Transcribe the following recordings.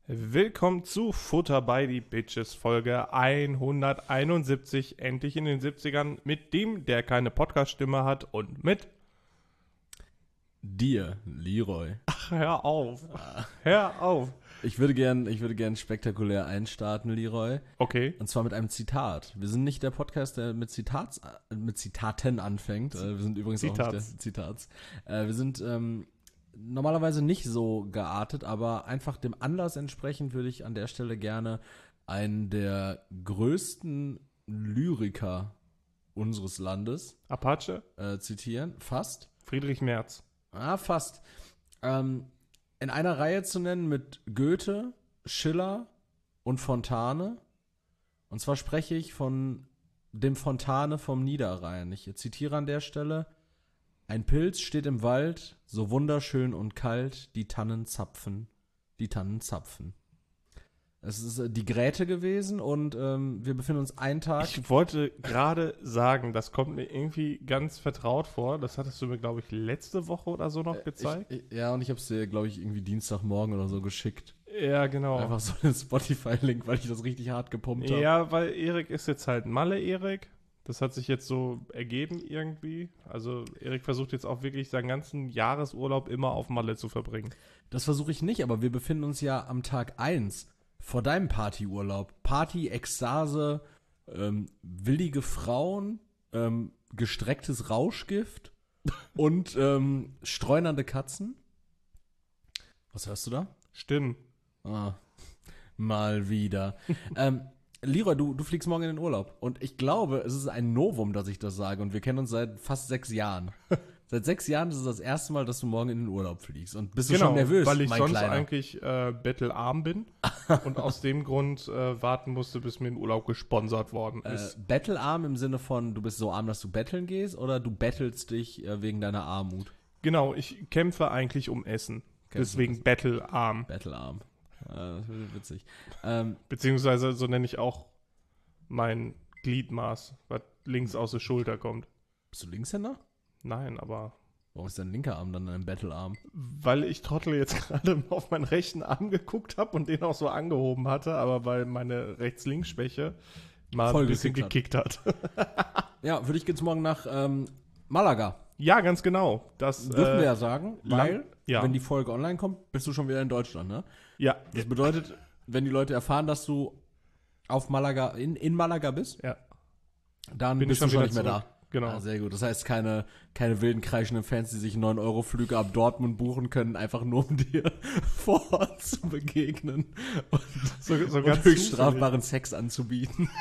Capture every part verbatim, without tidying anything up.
Willkommen zu Futter by the Bitches, Folge hunderteinundsiebzig, endlich in den siebzigern, mit dem, der keine Podcast-Stimme hat und mit dir, Leroy. Ach, hör auf, hör auf. Ich würde gern, ich würde gern spektakulär einstarten, Leroy. Okay. Und zwar mit einem Zitat. Wir sind nicht der Podcast, der mit Zitats, mit Zitaten anfängt. Wir sind übrigens Zitats. auch nicht der Zitats. Wir sind ähm, normalerweise nicht so geartet, aber einfach dem Anlass entsprechend würde ich an der Stelle gerne einen der größten Lyriker unseres Landes Apache? äh, zitieren. Fast. Friedrich Merz. Ah, fast. Ähm, in einer Reihe zu nennen mit Goethe, Schiller und Fontane. Und zwar spreche ich von dem Fontane vom Niederrhein. Ich zitiere an der Stelle: Ein Pilz steht im Wald, so wunderschön und kalt, die Tannen zapfen, die Tannen zapfen. Es ist äh, die Grete gewesen und ähm, wir befinden uns einen Tag. Ich wollte gerade sagen, das kommt mir irgendwie ganz vertraut vor. Das hattest du mir, glaube ich, letzte Woche oder so noch gezeigt. Ich, ich, ja, und ich habe es dir, glaube ich, irgendwie Dienstagmorgen oder so geschickt. Ja, genau. Einfach so einen Spotify-Link, weil ich das richtig hart gepumpt habe. Ja, weil Erik ist jetzt halt Malle-Erik. Das hat sich jetzt so ergeben irgendwie. Also Erik versucht jetzt auch wirklich seinen ganzen Jahresurlaub immer auf Malle zu verbringen. Das versuche ich nicht, aber wir befinden uns ja am Tag eins vor deinem Partyurlaub. Party, Ekstase, ähm, willige Frauen, ähm, gestrecktes Rauschgift und ähm, streunernde Katzen. Was hörst du da? Stimmt. Ah, mal wieder. ähm, Leroy, du, du fliegst morgen in den Urlaub. Und ich glaube, es ist ein Novum, dass ich das sage. Und wir kennen uns seit fast sechs Jahren. Seit sechs Jahren ist es das erste Mal, dass du morgen in den Urlaub fliegst. Und bist du Genau, schon nervös, weil ich mein sonst Kleiner? eigentlich äh, bettelarm bin und aus dem Grund äh, warten musste, bis mir ein Urlaub gesponsert worden Äh, ist. Bettelarm im Sinne von, du bist so arm, dass du betteln gehst? Oder du bettelst dich äh, wegen deiner Armut? Genau, ich kämpfe eigentlich um Essen. Deswegen bettelarm. Bettelarm. Äh, das wird witzig. Ähm, Beziehungsweise so nenne ich auch mein Gliedmaß, was links aus der Schulter kommt. bist du Linkshänder? Nein, aber Warum ist dein linker Arm dann ein Bettelarm? weil ich Trottel jetzt gerade auf meinen rechten Arm geguckt habe und den auch so angehoben hatte, aber weil meine Rechts-Links-Schwäche mal Voll ein bisschen gekickt gekickt hat. Ja, für dich geht's morgen nach ähm, Malaga. Ja, ganz genau. Das Dürfen äh, wir ja sagen, weil, lang- ja. wenn die Folge online kommt, bist du schon wieder in Deutschland, ne? Ja, Das bedeutet, wenn die Leute erfahren, dass du auf Malaga, in, in Malaga bist, ja, dann bin ich bist schon du schon wieder nicht mehr zurück. da. Genau. Ja, sehr gut. Das heißt, keine, keine wilden, kreischenden Fans, die sich neun Euro Flüge ab Dortmund buchen können, einfach nur um dir vor Ort zu begegnen und, so, so und ganz höchst zufällig. strafbaren Sex anzubieten.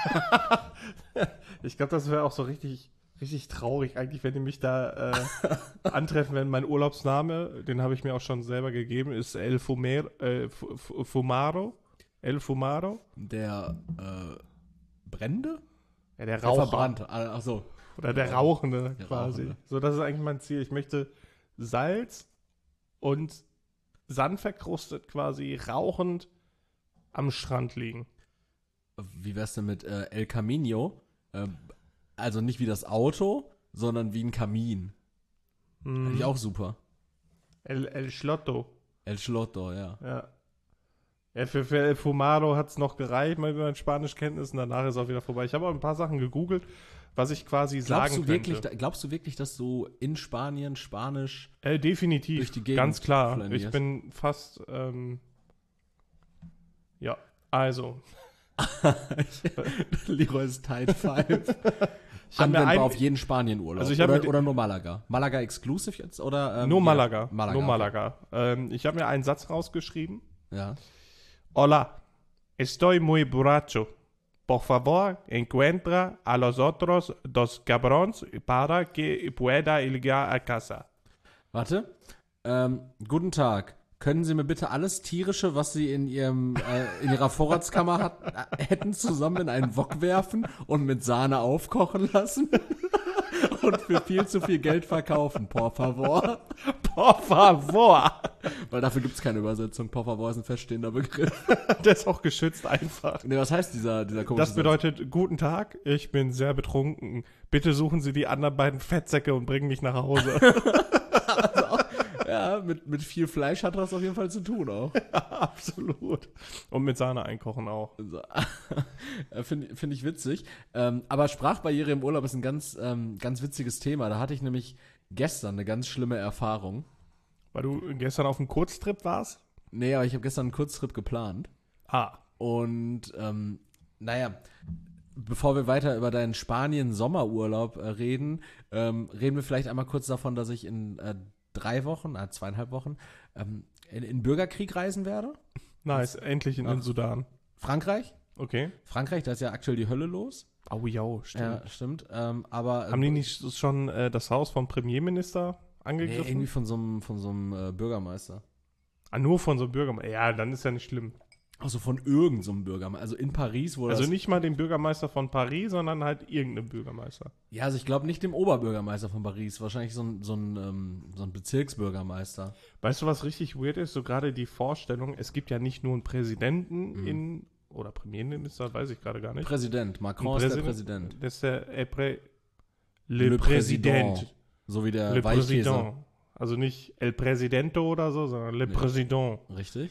Ich glaube, das wäre auch so richtig, richtig traurig eigentlich, wenn die mich da äh, antreffen, wenn mein Urlaubsname, den habe ich mir auch schon selber gegeben, ist El Fumer, äh, F- F- Fumaro. El Fumaro. Der äh, Brände? Ja, der Der Raucher. Verbrannte. Ah, ach so. Oder der Rauchende Der quasi. Rauchende. So, das ist eigentlich mein Ziel. Ich möchte Salz und Sand verkrustet quasi rauchend am Strand liegen. Wie wär's denn mit äh, El Camino? Ähm, also nicht wie das Auto, sondern wie ein Kamin. Finde ich auch super. El, El Schlotto. El Schlotto, ja. Ja. Ja, für, für El Fumaro hat es noch gereicht, mal mit meinen Spanischkenntnissen. Danach ist auch wieder vorbei. Ich habe auch ein paar Sachen gegoogelt, was ich quasi Glaubst sagen du, wirklich, könnte. da- glaubst du wirklich, dass du in Spanien Spanisch Äh, definitiv. durch die Gegend Ganz klar. flanierst? Ich bin fast, ähm, ja, also. Leroy's Tide Five. Ich hab mir Anwendbar ein- auf jeden Spanien-Urlaub. Also ich hab oder, mir- oder nur Malaga? Malaga exclusive jetzt? Oder, ähm, Nur ja, Malaga. Malaga. Nur okay. Malaga. Ähm, ich habe mir einen Satz rausgeschrieben. Ja. Hola, estoy muy borracho. Por favor, encuentra a los otros dos cabrones para que pueda ir a casa. Warte. Ähm, guten Tag. Können Sie mir bitte alles Tierische, was Sie in Ihrem äh, in Ihrer Vorratskammer hat, äh, hätten, zusammen in einen Wok werfen und mit Sahne aufkochen lassen und für viel zu viel Geld verkaufen? Por favor. Por favor. Weil dafür gibt es keine Übersetzung. Por favor ist ein feststehender Begriff. Der ist auch geschützt einfach. Nee, was heißt dieser, dieser komische Das bedeutet, guten Tag, ich bin sehr betrunken. Bitte suchen Sie die anderen beiden Fettsäcke und bringen mich nach Hause. Satz? Ja, ja, mit, mit viel Fleisch hat das auf jeden Fall zu tun auch. Ja, absolut. Und mit Sahne einkochen auch. So. Finde find ich witzig. Ähm, aber Sprachbarriere im Urlaub ist ein ganz, ähm, ganz witziges Thema. Da hatte ich nämlich gestern eine ganz schlimme Erfahrung. Weil du gestern auf einem Kurztrip warst? Nee, aber ich habe gestern einen Kurztrip geplant. Ah. Und ähm, naja, bevor wir weiter über deinen Spanien-Sommerurlaub äh, reden, ähm, reden wir vielleicht einmal kurz davon, dass ich in äh, drei Wochen, äh, zweieinhalb Wochen, ähm, in, in Bürgerkrieg reisen werde. Nice, endlich in den Sudan. Frankreich. Okay. Frankreich, da ist ja aktuell die Hölle los. Oh ja, stimmt. Ja, stimmt. Ähm, aber Haben die nicht schon äh, das Haus vom Premierminister nee, angegriffen? irgendwie von so einem von so einem äh, Bürgermeister. Ah, nur von so einem Bürgermeister. Ja, dann ist ja nicht schlimm. Also von irgendeinem so Bürgermeister. Also in Paris, wo Also das... nicht mal den Bürgermeister von Paris, sondern halt irgendeinen Bürgermeister. Ja, also ich glaube nicht dem Oberbürgermeister von Paris. Wahrscheinlich so ein, so ein, ähm, so ein Bezirksbürgermeister. Weißt du, was richtig weird ist? So gerade die Vorstellung, es gibt ja nicht nur einen Präsidenten Mhm. in, oder Premierminister, weiß ich gerade gar nicht. Präsident. Macron Ein ist der Präsident. Das ist der äh, Prä, Le, Président. So wie der Le Weichkäse. Président. Also nicht El Presidente oder so, sondern Le Nee. Président. Richtig?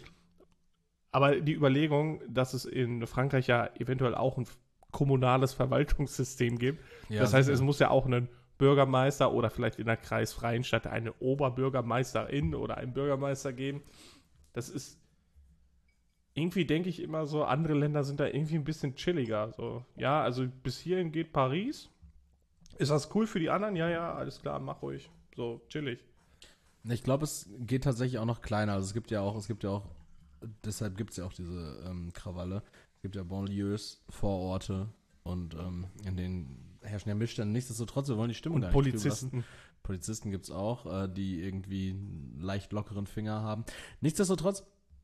Aber die Überlegung, dass es in Frankreich ja eventuell auch ein kommunales Verwaltungssystem gibt. Ja, das heißt, sicher. es muss ja auch einen Bürgermeister oder vielleicht in der kreisfreien Stadt eine Oberbürgermeisterin oder einen Bürgermeister geben. Das ist irgendwie, denke ich immer so, andere Länder sind da irgendwie ein bisschen chilliger. So, ja, also bis hierhin geht Paris. Ist das cool für die anderen? Ja, ja, alles klar, mach ruhig. So, chillig. Ich glaube, es geht tatsächlich auch noch kleiner. Also es gibt ja auch, es gibt ja auch, deshalb gibt es ja auch diese ähm, Krawalle. Es gibt ja Banlieues, Vororte und ähm, in denen herrschen ja Missstände. Nichtsdestotrotz, wir wollen die Stimmung Und gar nicht trüben lassen. Polizisten. Polizisten gibt es auch, äh, die irgendwie einen leicht lockeren Finger haben. Nichtsdestotrotz,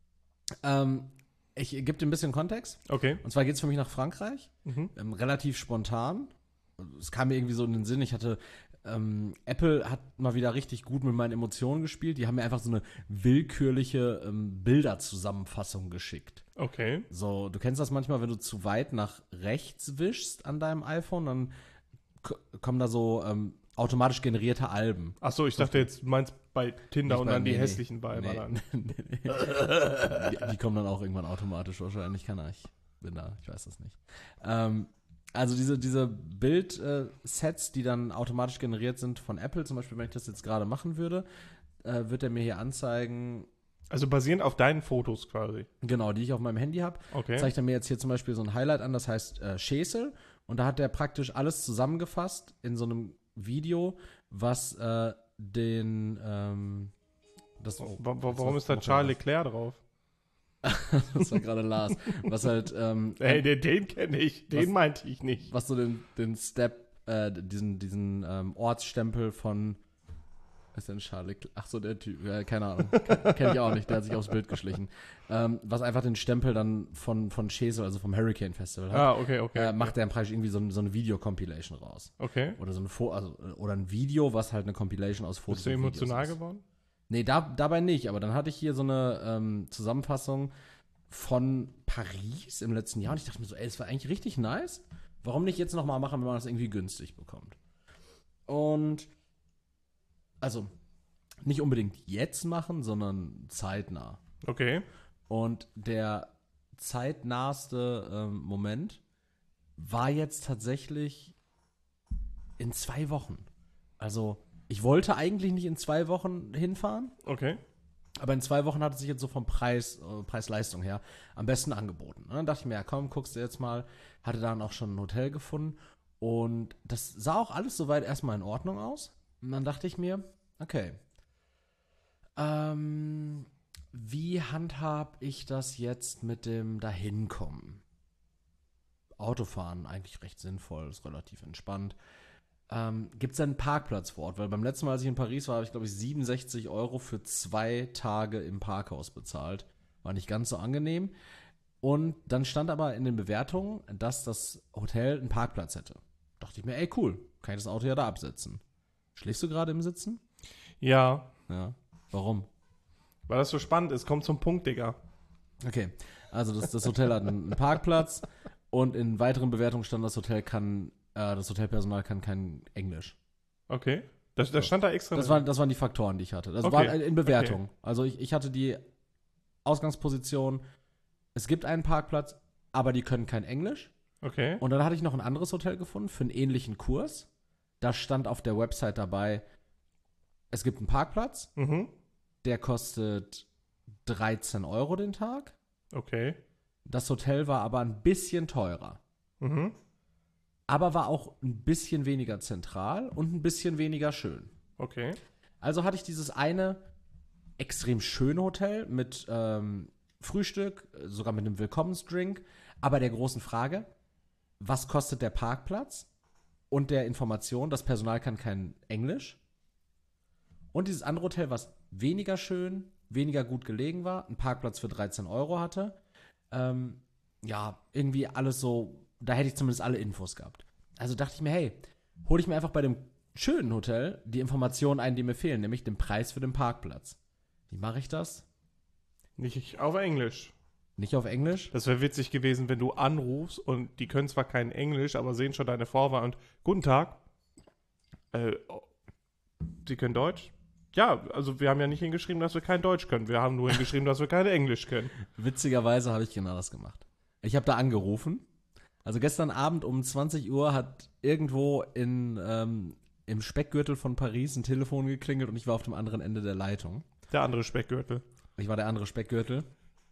ähm, ich gebe dir ein bisschen Kontext. Okay. Und zwar geht es für mich nach Frankreich. Mhm. Ähm, relativ spontan. Es kam mir irgendwie so in den Sinn, ich hatte, ähm, Apple hat mal wieder richtig gut mit meinen Emotionen gespielt. Die haben mir einfach so eine willkürliche ähm, Bilderzusammenfassung geschickt. Okay. So, du kennst das manchmal, wenn du zu weit nach rechts wischst an deinem iPhone, dann k- kommen da so ähm, automatisch generierte Alben. Achso, ich dachte jetzt, du meinst bei Tinder Nicht und bei- dann die nee, nee. hässlichen Weiber Nee, dann. nee, nee. die, die kommen dann auch irgendwann automatisch wahrscheinlich. Keine Ahnung, ich bin da, ich weiß das nicht. Ähm, also diese, diese Bild-Sets, die dann automatisch generiert sind von Apple, zum Beispiel, wenn ich das jetzt gerade machen würde, äh, wird er mir hier anzeigen, Also basierend auf deinen Fotos quasi. genau, die ich auf meinem Handy habe, Okay. zeigt er mir jetzt hier zum Beispiel so ein Highlight an, das heißt äh, Schäsel. Und da hat er praktisch alles zusammengefasst in so einem Video, was äh, den ähm, das, Wa- wa- jetzt warum war- ist da war Charles das? Leclerc drauf? Das war gerade Lars. Was halt, ähm, Ey, den, den kenne ich. Den Was- meinte ich nicht. was so den, den Step, äh, diesen, diesen ähm, Ortsstempel von, was ist denn Charles Leclerc? Ach so, der Typ, ja, keine Ahnung, kenne ich auch nicht, der hat sich aufs Bild geschlichen. Ähm, was einfach den Stempel dann von, von Schesel, also vom Hurricane Festival hat, Ah, okay, okay. äh, okay. macht er dann praktisch irgendwie so, ein- so eine Video-Compilation raus. Okay. Oder so ein Fo also, oder ein Video, was halt eine Compilation aus Fotos Bist du und Videos emotional ist. geworden? Nee, da, dabei nicht, aber dann hatte ich hier so eine ähm, Zusammenfassung von Paris im letzten Jahr und ich dachte mir so, ey, das war eigentlich richtig nice. Warum nicht jetzt nochmal machen, wenn man das irgendwie günstig bekommt? Und also nicht unbedingt jetzt machen, sondern zeitnah. Okay. Und der zeitnahste ähm, Moment war jetzt tatsächlich in zwei Wochen. Also ich wollte eigentlich nicht in zwei Wochen hinfahren, Okay. aber in zwei Wochen hat es sich jetzt so vom Preis, äh, Preis-Leistung her am besten angeboten. Und dann dachte ich mir, ja komm, guckst du jetzt mal. Hatte dann auch schon ein Hotel gefunden. Und das sah auch alles soweit erstmal in Ordnung aus. Und dann dachte ich mir, okay, ähm, wie handhab ich das jetzt mit dem Dahinkommen? Autofahren eigentlich recht sinnvoll, ist relativ entspannt. Ähm, Gibt es einen Parkplatz vor Ort? Weil beim letzten Mal, als ich in Paris war, habe ich, glaube ich, siebenundsechzig Euro für zwei Tage im Parkhaus bezahlt. War nicht ganz so angenehm. Und dann stand aber in den Bewertungen, dass das Hotel einen Parkplatz hätte. Dachte ich mir, ey, cool, kann ich das Auto ja da absetzen. Schläfst du gerade im Sitzen? Ja, Ja. Warum? weil das so spannend ist. Kommt zum Punkt, Digga. Okay, also das, das Hotel hat einen Parkplatz und in weiteren Bewertungen stand, das Hotel kann, äh, das Hotelpersonal kann kein Englisch. Okay. Das, das So. stand da extra. Das, war, das waren die Faktoren, die ich hatte. Das Okay. war in Bewertung. Okay. Also ich, ich hatte die Ausgangsposition, es gibt einen Parkplatz, aber die können kein Englisch. Okay. Und dann hatte ich noch ein anderes Hotel gefunden für einen ähnlichen Kurs. Da stand auf der Website dabei, es gibt einen Parkplatz, Mhm. der kostet dreizehn Euro den Tag. Okay. Das Hotel war aber ein bisschen teurer. Mhm. Aber war auch ein bisschen weniger zentral und ein bisschen weniger schön. Okay. Also hatte ich dieses eine extrem schöne Hotel mit ähm, Frühstück, sogar mit einem Willkommensdrink, aber der großen Frage, was kostet der Parkplatz und der Information, das Personal kann kein Englisch. Und dieses andere Hotel, was weniger schön, weniger gut gelegen war, einen Parkplatz für dreizehn Euro hatte, ähm, ja, irgendwie alles so, da hätte ich zumindest alle Infos gehabt. Also dachte ich mir, hey, hole ich mir einfach bei dem schönen Hotel die Informationen ein, die mir fehlen, nämlich den Preis für den Parkplatz. Wie mache ich das? Nicht auf Englisch. Nicht auf Englisch? Das wäre witzig gewesen, wenn du anrufst und die können zwar kein Englisch, aber sehen schon deine Vorwahl und guten Tag. Äh, Sie können Deutsch? Ja, also wir haben ja nicht hingeschrieben, dass wir kein Deutsch können. Wir haben nur hingeschrieben, dass wir kein Englisch können. Witzigerweise habe ich genau das gemacht. Ich habe da angerufen. Also gestern Abend um zwanzig Uhr hat irgendwo in, ähm, im Speckgürtel von Paris ein Telefon geklingelt und ich war auf dem anderen Ende der Leitung. Der andere Speckgürtel. Ich war der andere Speckgürtel.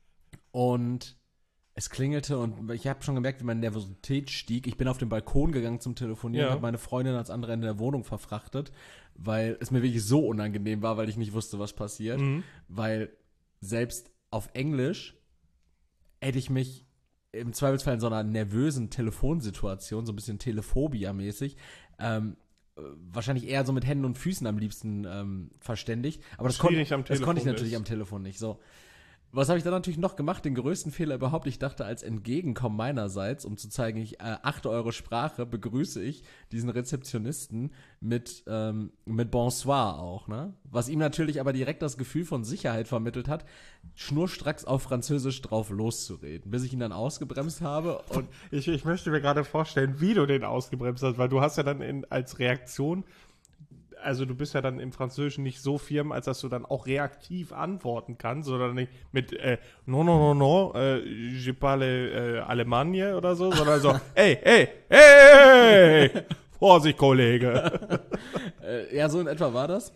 Und es klingelte und ich habe schon gemerkt, wie meine Nervosität stieg. Ich bin auf den Balkon gegangen zum Telefonieren, Ja. habe meine Freundin ans andere Ende der Wohnung verfrachtet, weil es mir wirklich so unangenehm war, weil ich nicht wusste, was passiert. Mhm. Weil selbst auf Englisch hätte ich mich im Zweifelsfall in so einer nervösen Telefonsituation, so ein bisschen Telephobia-mäßig, ähm, wahrscheinlich eher so mit Händen und Füßen am liebsten ähm, verständigt. Aber das, kon- Schwierig am das konnte ich Telefon natürlich ist. am Telefon nicht. So. Was habe ich dann natürlich noch gemacht? Den größten Fehler überhaupt. Ich dachte, als Entgegenkommen meinerseits, um zu zeigen, ich äh, achte eure Sprache, begrüße ich diesen Rezeptionisten mit, ähm, mit Bonsoir auch, ne? Was ihm natürlich aber direkt das Gefühl von Sicherheit vermittelt hat, schnurstracks auf Französisch drauf loszureden, bis ich ihn dann ausgebremst habe und Ich, ich möchte mir gerade vorstellen, wie du den ausgebremst hast, weil du hast ja dann in, als Reaktion, also du bist ja dann im Französischen nicht so firm, als dass du dann auch reaktiv antworten kannst, sondern nicht mit äh, no, no, no, no, äh, je parle äh, Allemagne oder so, sondern so, ey, ey, ey, Vorsicht, Kollege. Äh, ja, so in etwa war das.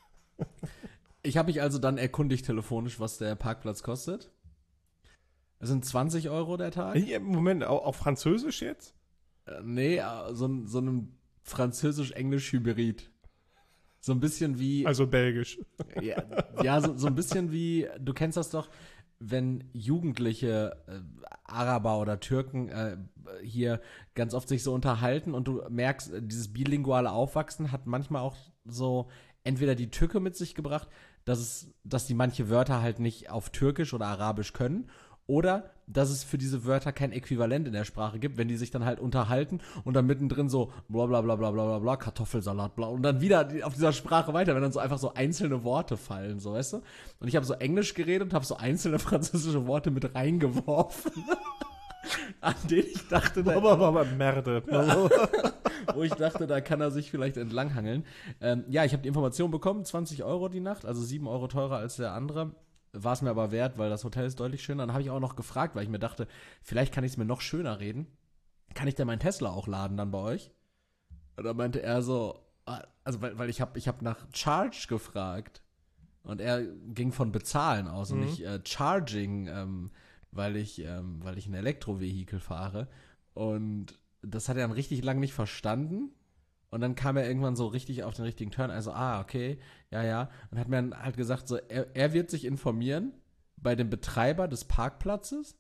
Ich habe mich also dann erkundigt telefonisch, was der Parkplatz kostet. Es sind zwanzig Euro der Tag. Hier, Moment, auch, auch Französisch jetzt? Äh, nee, äh, so, ein- so ein Französisch-Englisch-Hybrid. So ein bisschen wie, Also Belgisch. ja, ja so, so ein bisschen wie, du kennst das doch, wenn Jugendliche, äh, Araber oder Türken äh, hier ganz oft sich so unterhalten und du merkst, äh, dieses bilinguale Aufwachsen hat manchmal auch so entweder die Tücke mit sich gebracht, dass es, dass die manche Wörter halt nicht auf Türkisch oder Arabisch können, oder dass es für diese Wörter kein Äquivalent in der Sprache gibt, wenn die sich dann halt unterhalten und dann mittendrin so bla bla bla bla bla bla bla, Kartoffelsalat, bla und dann wieder die- auf dieser Sprache weiter, wenn dann so einfach so einzelne Worte fallen, so, weißt du? Und ich habe so Englisch geredet und habe so einzelne französische Worte mit reingeworfen, an denen ich dachte, da, Aber, aber, Merde. wo ich dachte, da kann er sich vielleicht entlanghangeln. Ähm, ja, ich habe die Information bekommen, zwanzig Euro die Nacht, also sieben Euro teurer als der andere. War es mir aber wert, weil das Hotel ist deutlich schöner. Dann habe ich auch noch gefragt, weil ich mir dachte, vielleicht kann ich es mir noch schöner reden. Kann ich denn meinen Tesla auch laden dann bei euch? Und da meinte er so, ah, also weil, weil ich habe ich hab nach Charge gefragt. Und er ging von Bezahlen aus und Mhm. nicht äh, Charging, ähm, weil ich, ähm, weil ich ein Elektrovehikel fahre. Und das hat er dann richtig lang nicht verstanden. Und dann kam er irgendwann so richtig auf den richtigen Turn. Also, ah, okay, ja, ja. Und hat mir dann halt gesagt, so, er, er wird sich informieren bei dem Betreiber des Parkplatzes.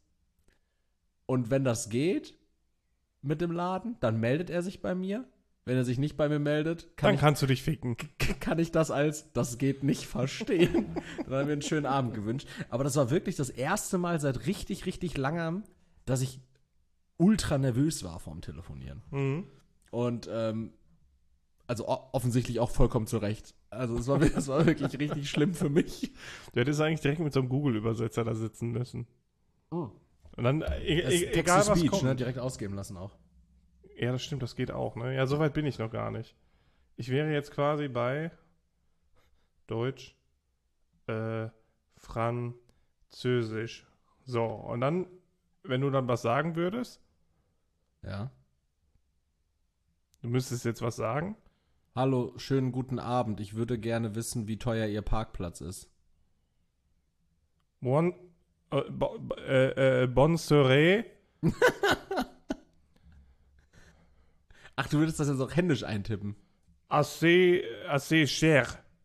Und wenn das geht mit dem Laden, dann meldet er sich bei mir. Wenn er sich nicht bei mir meldet, kann Dann ich kannst du dich ficken. kann ich das als, das geht nicht verstehen. Dann haben wir einen schönen Abend gewünscht. Aber das war wirklich das erste Mal seit richtig, richtig langem, dass ich ultra nervös war vorm Telefonieren. Mhm. Und, ähm, also o- offensichtlich auch vollkommen zu Recht. Also es war, das war wirklich richtig schlimm für mich. Du hättest eigentlich direkt mit so einem Google-Übersetzer da sitzen müssen. Und dann, e Das e Text egal to was Speech, kommt. ne, direkt ausgeben lassen auch. Ja, das stimmt, das geht auch, ne? Ja, so weit bin ich noch gar nicht. ich wäre jetzt quasi bei Deutsch, äh, Französisch. So, und dann, wenn du dann was sagen würdest, Ja. du müsstest jetzt was sagen. Hallo, schönen guten Abend. Ich würde gerne wissen, wie teuer Ihr Parkplatz ist. Bon, äh, bo, äh, äh, bon serait. Ach, du würdest das jetzt auch händisch eintippen. Assez, assez cher.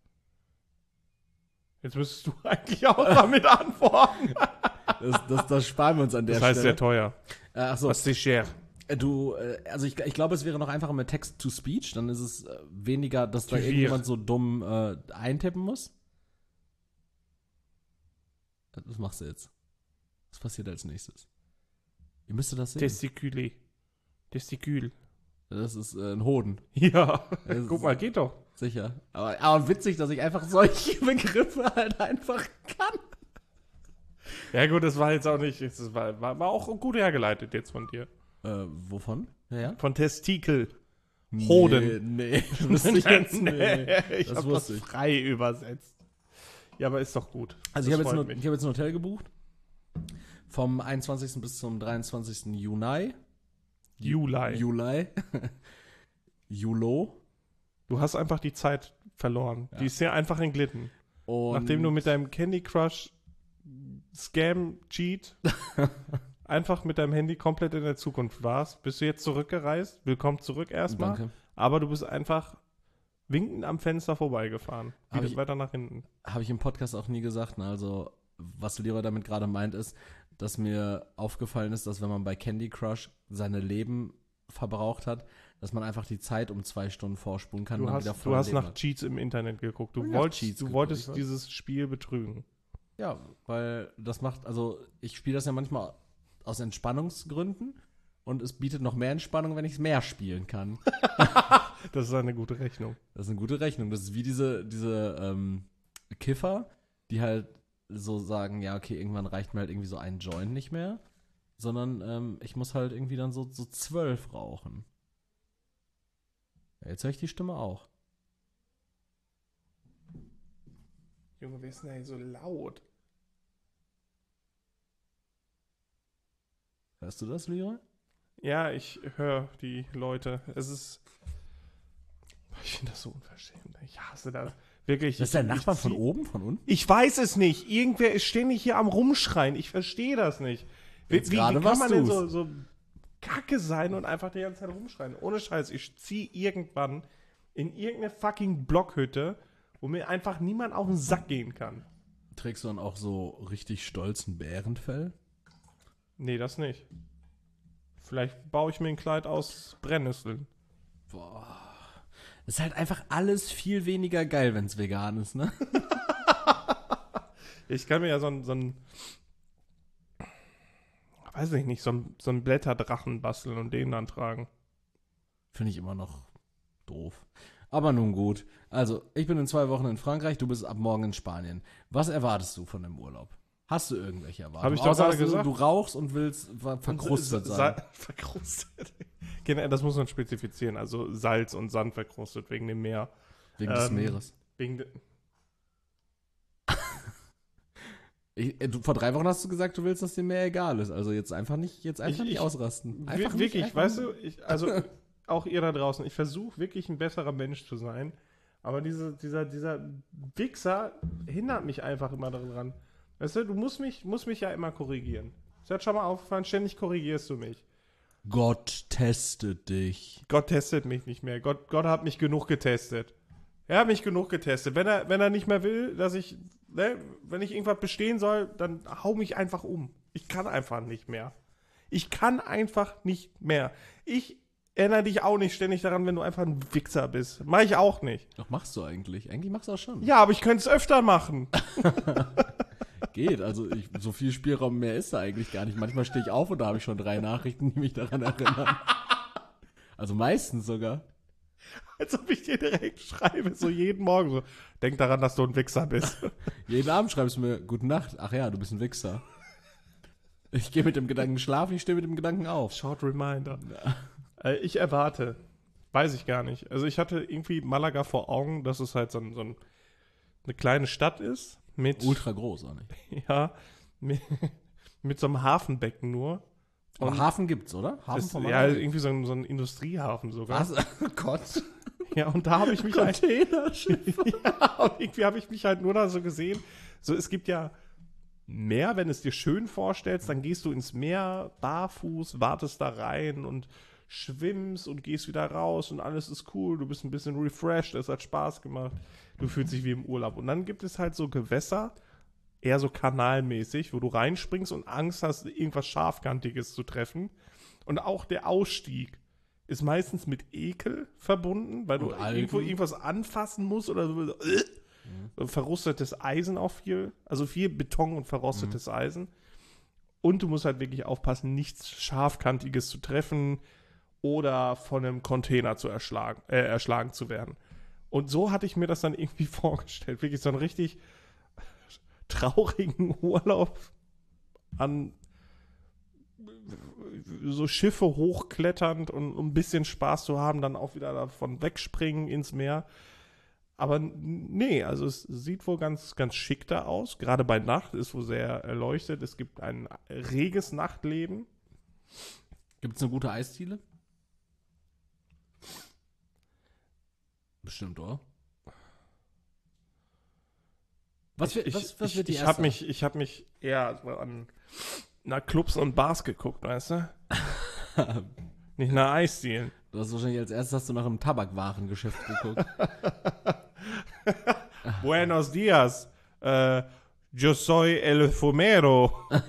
Jetzt müsstest du eigentlich auch damit antworten. Das, das, das sparen wir uns an der Das heißt Stelle. sehr teuer. Äh, ach so. Assez cher. Äh, Du, äh, also ich, ich glaube, es wäre noch einfacher mit Text-to-Speech. Dann ist es äh, weniger, dass da Tu vir. irgendjemand so dumm äh, eintippen muss. Was machst du jetzt? Was passiert als nächstes? Ihr müsstet das sehen. Testiculé. Testikül. Das ist äh, ein Hoden. Ja, Das guck mal, geht doch. Sicher. Aber, aber witzig, dass ich einfach solche Begriffe halt einfach kann. Ja gut, das war jetzt auch nicht, das war, war, war auch gut hergeleitet jetzt von dir. Äh, wovon? Ja, ja. Von Testikel. Hoden. Nee, nee. Das wusste ich jetzt nicht. ich Das habe wusste das ich. frei übersetzt. Ja, aber ist doch gut. Also ich Das habe jetzt, freut nur- ich mich. hab jetzt ein Hotel gebucht. Vom einundzwanzigsten bis zum dreiundzwanzigsten Juni. Juli. Juli. Julo. Du hast einfach die Zeit verloren. Ja. Die ist sehr einfach entglitten. Und Nachdem du mit deinem Candy Crush Scam Cheat einfach mit deinem Handy komplett in der Zukunft warst, bist du jetzt zurückgereist. Willkommen zurück erstmal. Danke. Aber du bist einfach winkend am Fenster vorbeigefahren. Hab Geht es ich- weiter nach hinten. Habe ich im Podcast auch nie gesagt. Ne? Also, was Leroy damit gerade meint, ist, dass mir aufgefallen ist, dass wenn man bei Candy Crush seine Leben verbraucht hat, dass man einfach die Zeit um zwei Stunden vorspulen kann Du und dann hast, wieder du voll hast Leben nach hat. Cheats im Internet geguckt. Du, Hab ich nach wolltest, Cheats du geguckt, wolltest ich weiß. dieses Spiel betrügen. Ja, weil das macht, also ich spiele das ja manchmal aus Entspannungsgründen und es bietet noch mehr Entspannung, wenn ich es mehr spielen kann. Das ist eine gute Rechnung. Das ist eine gute Rechnung. Das ist wie diese, diese ähm, Kiffer, die halt so sagen, ja, okay, irgendwann reicht mir halt irgendwie so ein Joint nicht mehr, sondern ähm, ich muss halt irgendwie dann so, so zwölf rauchen. Ja, jetzt höre ich die Stimme auch. Junge, wer ist denn denn so laut? Hörst du das, Leroy? Ja, ich höre die Leute. Es ist. Ich finde das so unverschämt. Ich hasse das. Wirklich. Das ist der ich, Nachbar ich von zieh- oben, von unten? Ich weiß es nicht. Irgendwer ist ständig hier am Rumschreien. Ich verstehe das nicht. Wie, Jetzt wie, wie gerade kann warst man denn du's. so, so kacke sein und einfach die ganze Zeit rumschreien? Ohne Scheiß. Ich ziehe irgendwann in irgendeine fucking Blockhütte, wo mir einfach niemand auf den Sack gehen kann. Trägst du dann auch so richtig stolzen Bärenfell? Nee, das nicht. Vielleicht baue ich mir ein Kleid aus Brennnesseln. Boah. Das ist halt einfach alles viel weniger geil, wenn es vegan ist, ne? Ich kann mir ja so ein, so ein weiß ich nicht, so ein, so ein Blätterdrachen basteln und den dann tragen. Finde ich immer noch doof. Aber nun gut. Also, ich bin in zwei Wochen in Frankreich, du bist ab morgen in Spanien. Was erwartest du von dem Urlaub? Hast du irgendwelche Erwartungen? Hab ich doch Außer, gerade dass du, gesagt. du rauchst und willst ver- verkrustet Sa- sein. Sa- Verkrustet. Genau, das muss man spezifizieren. Also Salz und Sand verkrustet wegen dem Meer. Wegen des ähm, Meeres. Wegen de Ich, äh, du, vor drei Wochen hast du gesagt, du willst, dass dir mehr egal ist. Also jetzt einfach nicht, jetzt einfach Ich- nicht ich- ausrasten. Wir- Einfach nicht, wirklich, einfach weißt nicht. du, ich, also auch ihr da draußen, ich versuche wirklich ein besserer Mensch zu sein, aber diese, dieser, dieser Wichser hindert mich einfach immer daran. Weißt du, du musst mich, musst mich ja immer korrigieren. Ist hat schon mal aufgefallen, ständig korrigierst du mich. Gott testet dich. Gott testet mich nicht mehr. Gott, Gott hat mich genug getestet. Er hat mich genug getestet. Wenn er, wenn er nicht mehr will, dass ich, ne, wenn ich irgendwas bestehen soll, dann hau mich einfach um. Ich kann einfach nicht mehr. Ich kann einfach nicht mehr. Ich erinnere dich auch nicht ständig daran, wenn du einfach ein Wichser bist. Mach ich auch nicht. Doch, machst du eigentlich. Eigentlich machst du auch schon. Ja, aber ich könnte es öfter machen. Geht, also ich, so viel Spielraum mehr ist da eigentlich gar nicht. Manchmal stehe ich auf und da habe ich schon drei Nachrichten, die mich daran erinnern. Also meistens sogar. Als ob ich dir direkt schreibe, so jeden Morgen so. Denk daran, dass du ein Wichser bist. Jeden Abend schreibst du mir, gute Nacht. Ach ja, du bist ein Wichser. Ich gehe mit dem Gedanken schlafen, ich stehe mit dem Gedanken auf. Short Reminder. Äh, ich erwarte Weiß ich gar nicht. Also ich hatte irgendwie Malaga vor Augen, dass es halt so, ein, so ein, eine kleine Stadt ist. Mit, Ultra groß, auch nicht. Ja, mit, mit so einem Hafenbecken nur. Aber Und Hafen gibt's, oder? Hafen das, von ja, Malaga? irgendwie so ein, so ein Industriehafen sogar. Was? Oh Gott. Ja, und da habe ich mich halt, ja, und irgendwie habe ich mich halt nur da so gesehen. So, es gibt ja Meer, wenn es dir schön vorstellst, dann gehst du ins Meer barfuß, wartest da rein und schwimmst und gehst wieder raus und alles ist cool, du bist ein bisschen refreshed, es hat Spaß gemacht, du fühlst dich wie im Urlaub. Und dann gibt es halt so Gewässer, eher so kanalmäßig, wo du reinspringst und Angst hast, irgendwas Scharfkantiges zu treffen. Und auch der Ausstieg ist meistens mit Ekel verbunden, weil du Und Algen. irgendwo irgendwas anfassen musst oder so. Äh, Mhm. Verrostetes Eisen auch viel, also viel Beton und verrostetes Eisen. Und du musst halt wirklich aufpassen, nichts Scharfkantiges zu treffen oder von einem Container zu erschlagen, äh, erschlagen zu werden. Und so hatte ich mir das dann irgendwie vorgestellt. Wirklich so einen richtig traurigen Urlaub an so Schiffe hochkletternd und um ein bisschen Spaß zu haben, dann auch wieder davon wegspringen ins Meer. Aber nee, also es sieht wohl ganz, ganz schick da aus. Gerade bei Nacht ist wohl sehr erleuchtet. Es gibt ein reges Nachtleben. Gibt's eine gute Eisdiele? Bestimmt, oder? Was, wird- ich was, was ich, wird die ich erste? habe mich, ich hab mich eher so an nach Clubs und Bars geguckt, weißt du? Nicht nach Eisdielen. Du hast wahrscheinlich als erstes hast du nach einem Tabakwarengeschäft geguckt. Buenos dias. Äh, yo soy el fumero.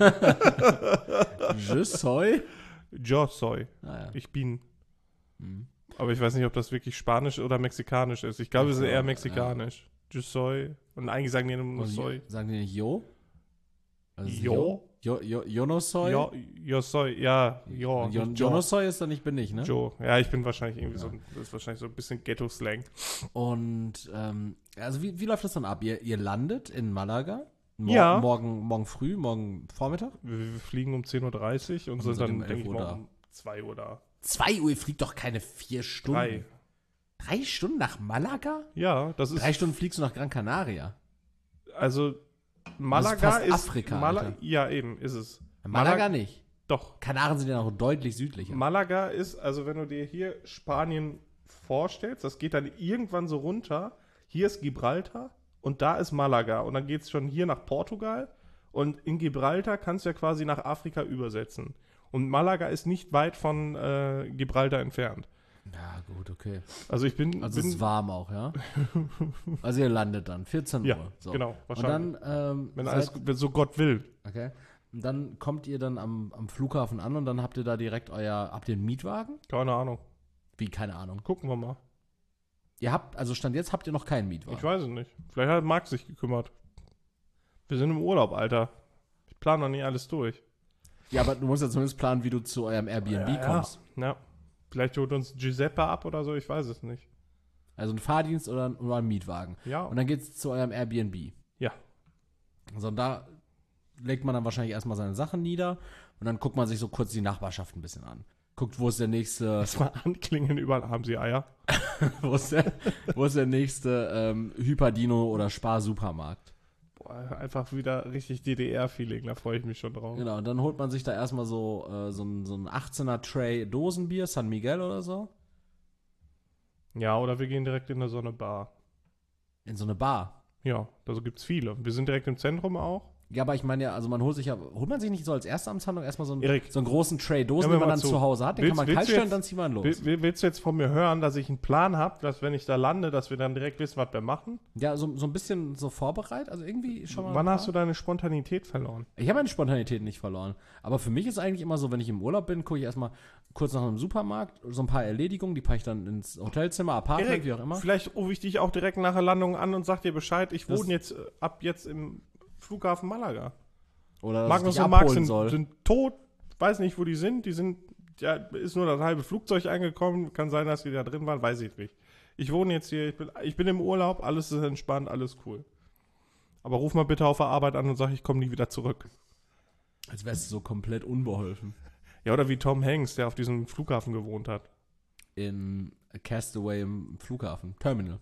Je soy? Yo soy. Naja. Ich bin. Mhm. Aber ich weiß nicht, ob das wirklich Spanisch oder Mexikanisch ist. Ich glaube, es ist Ich eher glaube, Mexikanisch. Yo soy. Und eigentlich sagen die nur Und soy. Sagen die nicht Jo? Also Jo? Jo, jo, yo no soy? Yo, yo soy. Ja, yo. Jo, nicht yo no Jo. soy ist dann nicht bin ich, ne? Joe. Ja, ich bin wahrscheinlich irgendwie Ja. so, ein- das ist wahrscheinlich so ein bisschen Ghetto-Slang. Und, ähm, also wie, wie läuft das dann ab? Ihr, ihr landet in Malaga? Mor Ja. Morgen, morgen früh, morgen Vormittag? Wir, wir fliegen um zehn Uhr dreißig und, Und sind sind dann, um denke ich elf Uhr mal, da. um zwei Uhr da. Zwei Uhr, ihr fliegt doch keine vier Stunden. Drei. Drei Stunden nach Malaga? Ja, das ist. Drei Stunden fliegst du nach Gran Canaria. Also, Malaga fast ist. Afrika, Mala Alter. Ja, eben, ist es. Malaga nicht. Doch. Kanaren sind ja noch deutlich südlicher. Malaga ist, also wenn du dir hier Spanien vorstellst, das geht dann irgendwann so runter. Hier ist Gibraltar und da ist Malaga. Und dann geht es schon hier nach Portugal. Und in Gibraltar kannst du ja quasi nach Afrika übersetzen. Und Malaga ist nicht weit von äh, Gibraltar entfernt. Ja, gut, okay. Also ich bin. Also es bin ist warm auch, ja? Also ihr landet dann, vierzehn Uhr. ja, So. genau, Und wahrscheinlich. dann, ähm, wenn seid- alles, wenn so Gott will. okay. Und dann kommt ihr dann am, am Flughafen an und dann habt ihr da direkt euer, habt ihr einen Mietwagen? Keine Ahnung. Wie, keine Ahnung. Gucken wir mal. Ihr habt, also Stand jetzt habt ihr noch keinen Mietwagen. Ich weiß es nicht. Vielleicht hat Marc sich gekümmert. Wir sind im Urlaub, Alter. Ich plane noch nicht alles durch. Ja, aber du musst ja zumindest planen, wie du zu eurem Airbnb ja, kommst. Ja. ja. Vielleicht holt uns Giuseppe ab oder so, ich weiß es nicht. Also ein Fahrdienst oder ein, oder ein Mietwagen. Ja. Und dann geht's zu eurem Airbnb. Ja. Also und da legt man dann wahrscheinlich erstmal seine Sachen nieder und dann guckt man sich so kurz die Nachbarschaft ein bisschen an. Guckt, wo ist der nächste, Erstmal anklingeln, überall haben sie Eier. wo ist der, wo ist der nächste ähm, Hyperdino oder Spar-Supermarkt. Boah, einfach wieder richtig D D R-Feeling, da freue ich mich schon drauf. Genau, und dann holt man sich da erstmal so, äh, so ein, so ein achtzehner Tray Dosenbier, San Miguel oder so, Ja, oder wir gehen direkt in so eine Bar. in so eine Bar. Ja, da gibt es viele. Wir sind direkt im Zentrum auch. Ja, aber ich meine ja, also man holt sich ja, holt man sich nicht so als erste Amtshandlung erstmal so einen, Erik, so einen großen Tray Dosen, hör mir den man mal dann zu. zu Hause hat, den Willst- kann man willst kalt du stellen, jetzt- dann zieht man los. Will, will, willst du jetzt von mir hören, dass ich einen Plan habe, dass wenn ich da lande, dass wir dann direkt wissen, was wir machen? Ja, so, so ein bisschen so vorbereitet, also irgendwie schon mal. Wann ein hast du paar- deine Spontanität verloren? Ich habe meine Spontanität nicht verloren. Aber für mich ist eigentlich immer so, wenn ich im Urlaub bin, gucke ich erstmal kurz nach einem Supermarkt, so ein paar Erledigungen, die packe ich dann ins Hotelzimmer, Apartment, Erik, wie auch immer. vielleicht rufe ich dich auch direkt nach der Landung an und sag dir Bescheid, ich Das- wohne jetzt äh, ab jetzt im Flughafen Malaga. Oder dass Magnus ich dich und Marc abholen sind, soll. sind tot, weiß nicht, wo die sind. Die sind, ja, ist nur das halbe Flugzeug angekommen. Kann sein, dass die da drin waren, weiß ich nicht. Ich wohne jetzt hier, ich bin, ich bin im Urlaub, alles ist entspannt, alles cool. Aber ruf mal bitte auf der Arbeit an und sag, ich komme nie wieder zurück. Als wärst du so komplett unbeholfen. Ja, oder wie Tom Hanks, der auf diesem Flughafen gewohnt hat. In, Castaway im Flughafen. Terminal.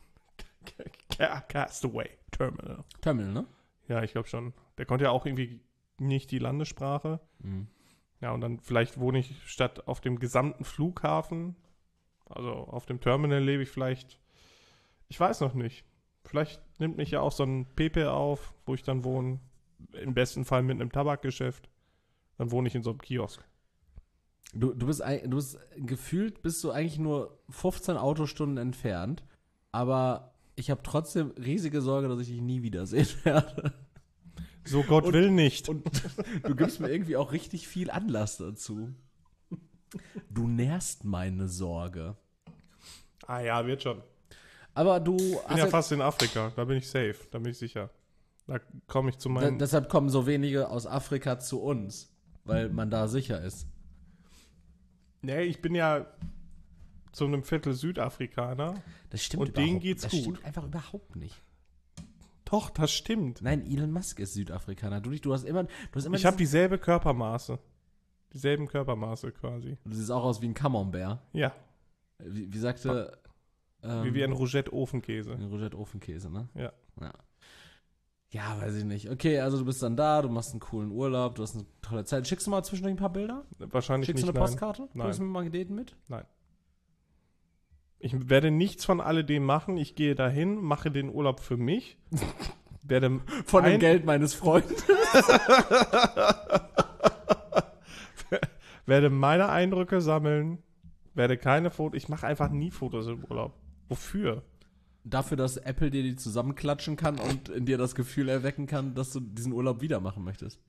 Castaway Terminal. Terminal, ne? Ja, ich glaube schon. Der konnte ja auch irgendwie nicht die Landessprache. Mhm. Ja, und dann vielleicht wohne ich statt auf dem gesamten Flughafen, also auf dem Terminal lebe ich vielleicht, ich weiß noch nicht. Vielleicht nimmt mich ja auch so ein Pepe auf, wo ich dann wohne. Im besten Fall mit einem Tabakgeschäft. Dann wohne ich in so einem Kiosk. Du, du, bist, du bist gefühlt, bist du eigentlich nur fünfzehn Autostunden entfernt, aber ich habe trotzdem riesige Sorge, dass ich dich nie wiedersehen werde. So Gott und, will nicht. Und du gibst mir irgendwie auch richtig viel Anlass dazu. Du nährst meine Sorge. Ah ja, wird schon. Aber du Ich bin hast ja ja, fast in Afrika, da bin ich safe, da bin ich sicher. Da komme ich zu da, meinen... deshalb kommen so wenige aus Afrika zu uns, weil man da sicher ist. Nee, ich bin ja zu einem Viertel Südafrikaner. Das stimmt Und denen überhaupt- geht's das gut. stimmt einfach überhaupt nicht. Doch, das stimmt. Nein, Elon Musk ist Südafrikaner. Du, du hast immer, du hast immer Ich habe diesen- dieselbe Körpermaße. Dieselben Körpermaße quasi. Du siehst auch aus wie ein Camembert. Ja, Wie, wie sagte ähm, wie, wie ein Rougette-Ofenkäse. ein Rougette-Ofenkäse, ne? Ja. ja. Ja, weiß ich nicht. Okay, also du bist dann da, du machst einen coolen Urlaub, du hast eine tolle Zeit. Schickst du mal zwischendurch ein paar Bilder? Wahrscheinlich Schickst nicht, du eine nein. Postkarte? Nein. Bringst du mir mal Ideen mit? Ich werde nichts von alledem machen. Ich gehe dahin, mache den Urlaub für mich. werde Von dem ein- Geld meines Freundes. werde meine Eindrücke sammeln. Werde keine Fotos. Ich mache einfach nie Fotos im Urlaub. Wofür? Dafür, dass Apple dir die zusammenklatschen kann und in dir das Gefühl erwecken kann, dass du diesen Urlaub wieder machen möchtest.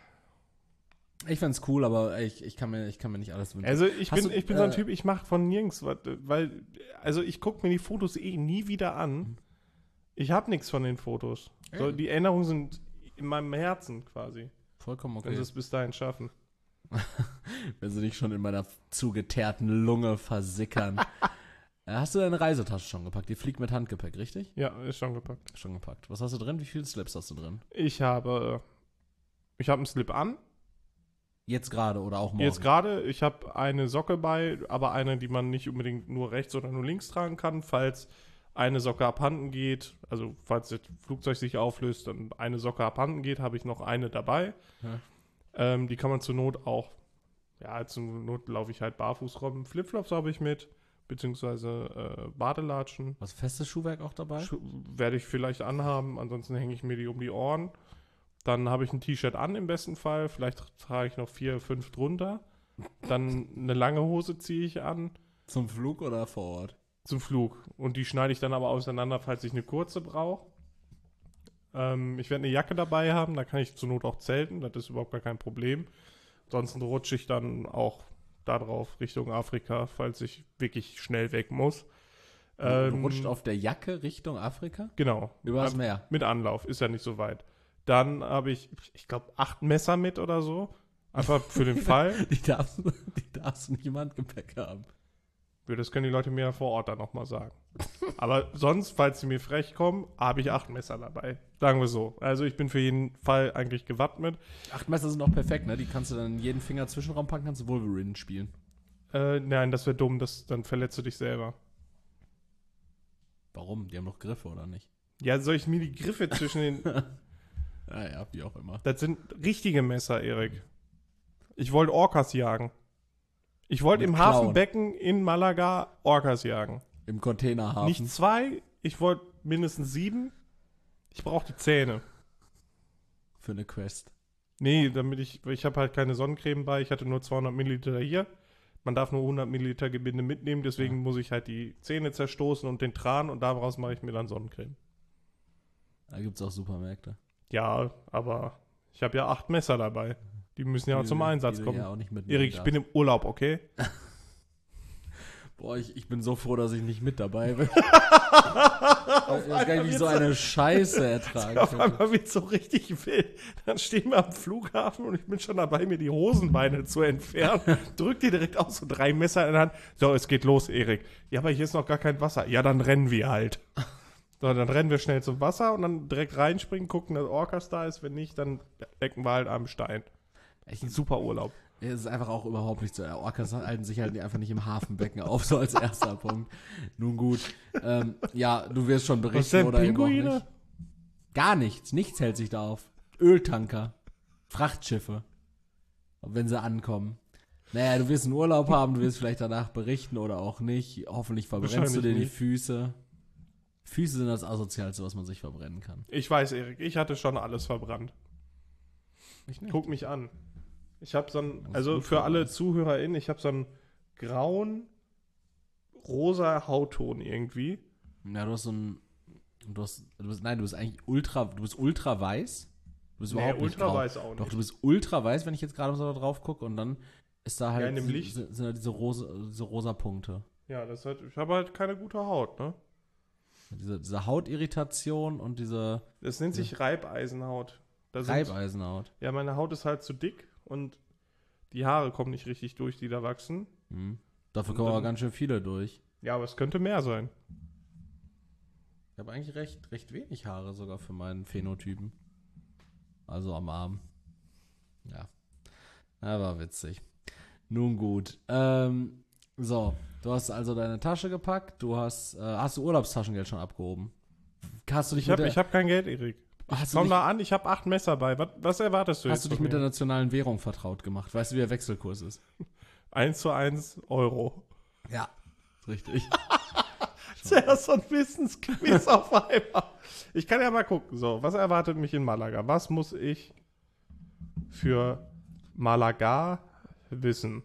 Ich find's cool, aber ich, ich, kann, mir, ich kann mir nicht alles wünschen. Also ich Hast bin, du, ich bin so ein äh, Typ, ich mache von nirgends was, weil, also ich gucke mir die Fotos eh nie wieder an. Ich habe nichts von den Fotos. So, Ey. die Erinnerungen sind in meinem Herzen quasi. Vollkommen Wenn okay. sie es bis dahin schaffen. Wenn sie nicht schon in meiner zugeteerten Lunge versickern. Äh, Hast du deine Reisetasche schon gepackt? Die fliegt mit Handgepäck, richtig? Ja, ist schon gepackt. Schon gepackt. Was hast du drin? Wie viele Slips hast du drin? Ich habe, ich habe einen Slip an. Jetzt gerade oder auch morgen? Jetzt gerade, ich habe eine Socke bei, aber eine, die man nicht unbedingt nur rechts oder nur links tragen kann, falls eine Socke abhanden geht, also falls das Flugzeug sich auflöst, dann eine Socke abhanden geht, habe ich noch eine dabei. Ja. Ähm, die kann man zur Not auch, ja, zur Not laufe ich halt barfuß rum. Flipflops habe ich mit, beziehungsweise äh, Badelatschen. Was, festes Schuhwerk auch dabei? Schu- Werde ich vielleicht anhaben, ansonsten hänge ich mir die um die Ohren. Dann habe ich ein T-Shirt an im besten Fall, vielleicht trage ich noch vier, fünf drunter. Dann eine lange Hose ziehe ich an Zum Flug oder vor Ort? zum Flug. Und die schneide ich dann aber auseinander, falls ich eine kurze brauche. Ähm, ich werde eine Jacke dabei haben, da kann ich zur Not auch zelten, das ist überhaupt gar kein Problem. Ansonsten rutsche ich dann auch da drauf Richtung Afrika, falls ich wirklich schnell weg muss. Du Ähm, rutscht auf der Jacke Richtung Afrika? Genau. Über das Ähm, Meer. Mit Anlauf, ist ja nicht so weit. Dann habe ich, ich glaube, acht Messer mit oder so. Einfach für den Fall. Die darfst, du- die darfst du nicht im Handgepäck haben. Ja, das können die Leute mir ja vor Ort dann nochmal sagen. Aber sonst, falls sie mir frech kommen, habe ich acht Messer dabei. Sagen wir so. Also ich bin für jeden Fall eigentlich gewappnet. Acht Messer sind auch perfekt, ne? Die kannst du dann in jeden Finger Zwischenraum packen, kannst du Wolverine spielen. Äh, nein, das wäre dumm, das, dann verletzt du dich selber. Warum? Die haben doch Griffe, oder nicht? Ja, soll ich mir die Griffe zwischen den... Naja, wie auch immer. Das sind richtige Messer, Erik. Ich wollte Orcas jagen. Ich wollte Mit im Klauen. Hafenbecken in Malaga Orcas jagen. Im Containerhafen. Nicht zwei, ich wollte mindestens sieben. Ich brauche die Zähne. Für eine Quest. Nee, damit ich, ich habe halt keine Sonnencreme bei, ich hatte nur zweihundert Milliliter hier. Man darf nur hundert Milliliter Gebinde mitnehmen, deswegen Ja. muss ich halt die Zähne zerstoßen und den Tran und daraus mache ich mir dann Sonnencreme. Da gibt's auch Supermärkte. Ja, aber ich habe ja acht Messer dabei. Die müssen ja auch Die zum du- Einsatz die du kommen. Ja auch nicht mitnehmen Erik, ich bin darfst. im Urlaub, okay? Boah, ich, ich bin so froh, dass ich nicht mit dabei bin. Ich weiß gar nicht, wie ich so eine Scheiße ertragen Auf könnte. einmal wird so richtig wild. Dann stehen wir am Flughafen und ich bin schon dabei, mir die Hosenbeine zu entfernen. Drück dir direkt auch so drei Messer in der Hand. So, es geht los, Erik. Ja, aber hier ist noch gar kein Wasser. Ja, dann rennen wir halt. So, dann rennen wir schnell zum Wasser und dann direkt reinspringen, gucken, dass Orcas da ist. Wenn nicht, dann lecken wir halt am Stein. Ich, Ein super Urlaub. Es ist einfach auch überhaupt nicht so. Orcas halten sich halt einfach nicht im Hafenbecken auf, so als erster Punkt. Nun gut. Ähm, ja, du wirst schon berichten Was denn, oder eben auch Pinguine? nicht. Gar nichts. Nichts hält sich da auf. Öltanker. Frachtschiffe. Wenn sie ankommen. Naja, du wirst einen Urlaub haben, du wirst vielleicht danach berichten oder auch nicht. Hoffentlich verbrennst du dir die nicht. Füße. Füße sind das Asozialste, was man sich verbrennen kann. Ich weiß, Erik, ich hatte schon alles verbrannt. Ich nicht. Guck mich an. Ich habe so ein, Das ist also gut für alle verbrannt. ZuhörerInnen, ich habe so einen grauen, rosa Hautton irgendwie. Ja, du hast so ein. Du hast, du bist, nein, du bist eigentlich ultra. Du bist ultra weiß. Du bist Nee, überhaupt nicht ultra grau. weiß auch Doch, nicht. du bist ultra weiß, wenn ich jetzt gerade so da drauf gucke und dann ist da halt. Ja, in dem sind, Licht. Sind, sind da diese rosa, diese rosa Punkte. Ja, das hat, ich habe halt keine gute Haut, ne? Diese, diese Hautirritation und diese Das nennt sich Reibeisenhaut. Da sind- Reibeisenhaut. Ja, meine Haut ist halt zu dick und die Haare kommen nicht richtig durch, die da wachsen. Hm. Dafür Und kommen aber dann- ganz schön viele durch. Ja, aber es könnte mehr sein. Ich habe eigentlich recht, recht wenig Haare sogar für meinen Phänotypen. Also am Arm. Ja. Ja, war witzig. Nun gut. Ähm, so, du hast also deine Tasche gepackt. Du hast, äh, hast du Urlaubstaschengeld schon abgehoben? Hast du dich Ich habe mit ich hab kein Geld, Erik. Hast du Komm dich- da an, ich habe acht Messer bei. Was, was erwartest du Hast jetzt du dich von mit der mir? nationalen Währung vertraut gemacht? Weißt du, wie der Wechselkurs ist? eins zu eins Euro. Ja. Richtig. Zuerst so ein Wissensquiz auf einmal. Ich kann ja mal gucken. So, was erwartet mich in Malaga? Was muss ich für Malaga wissen?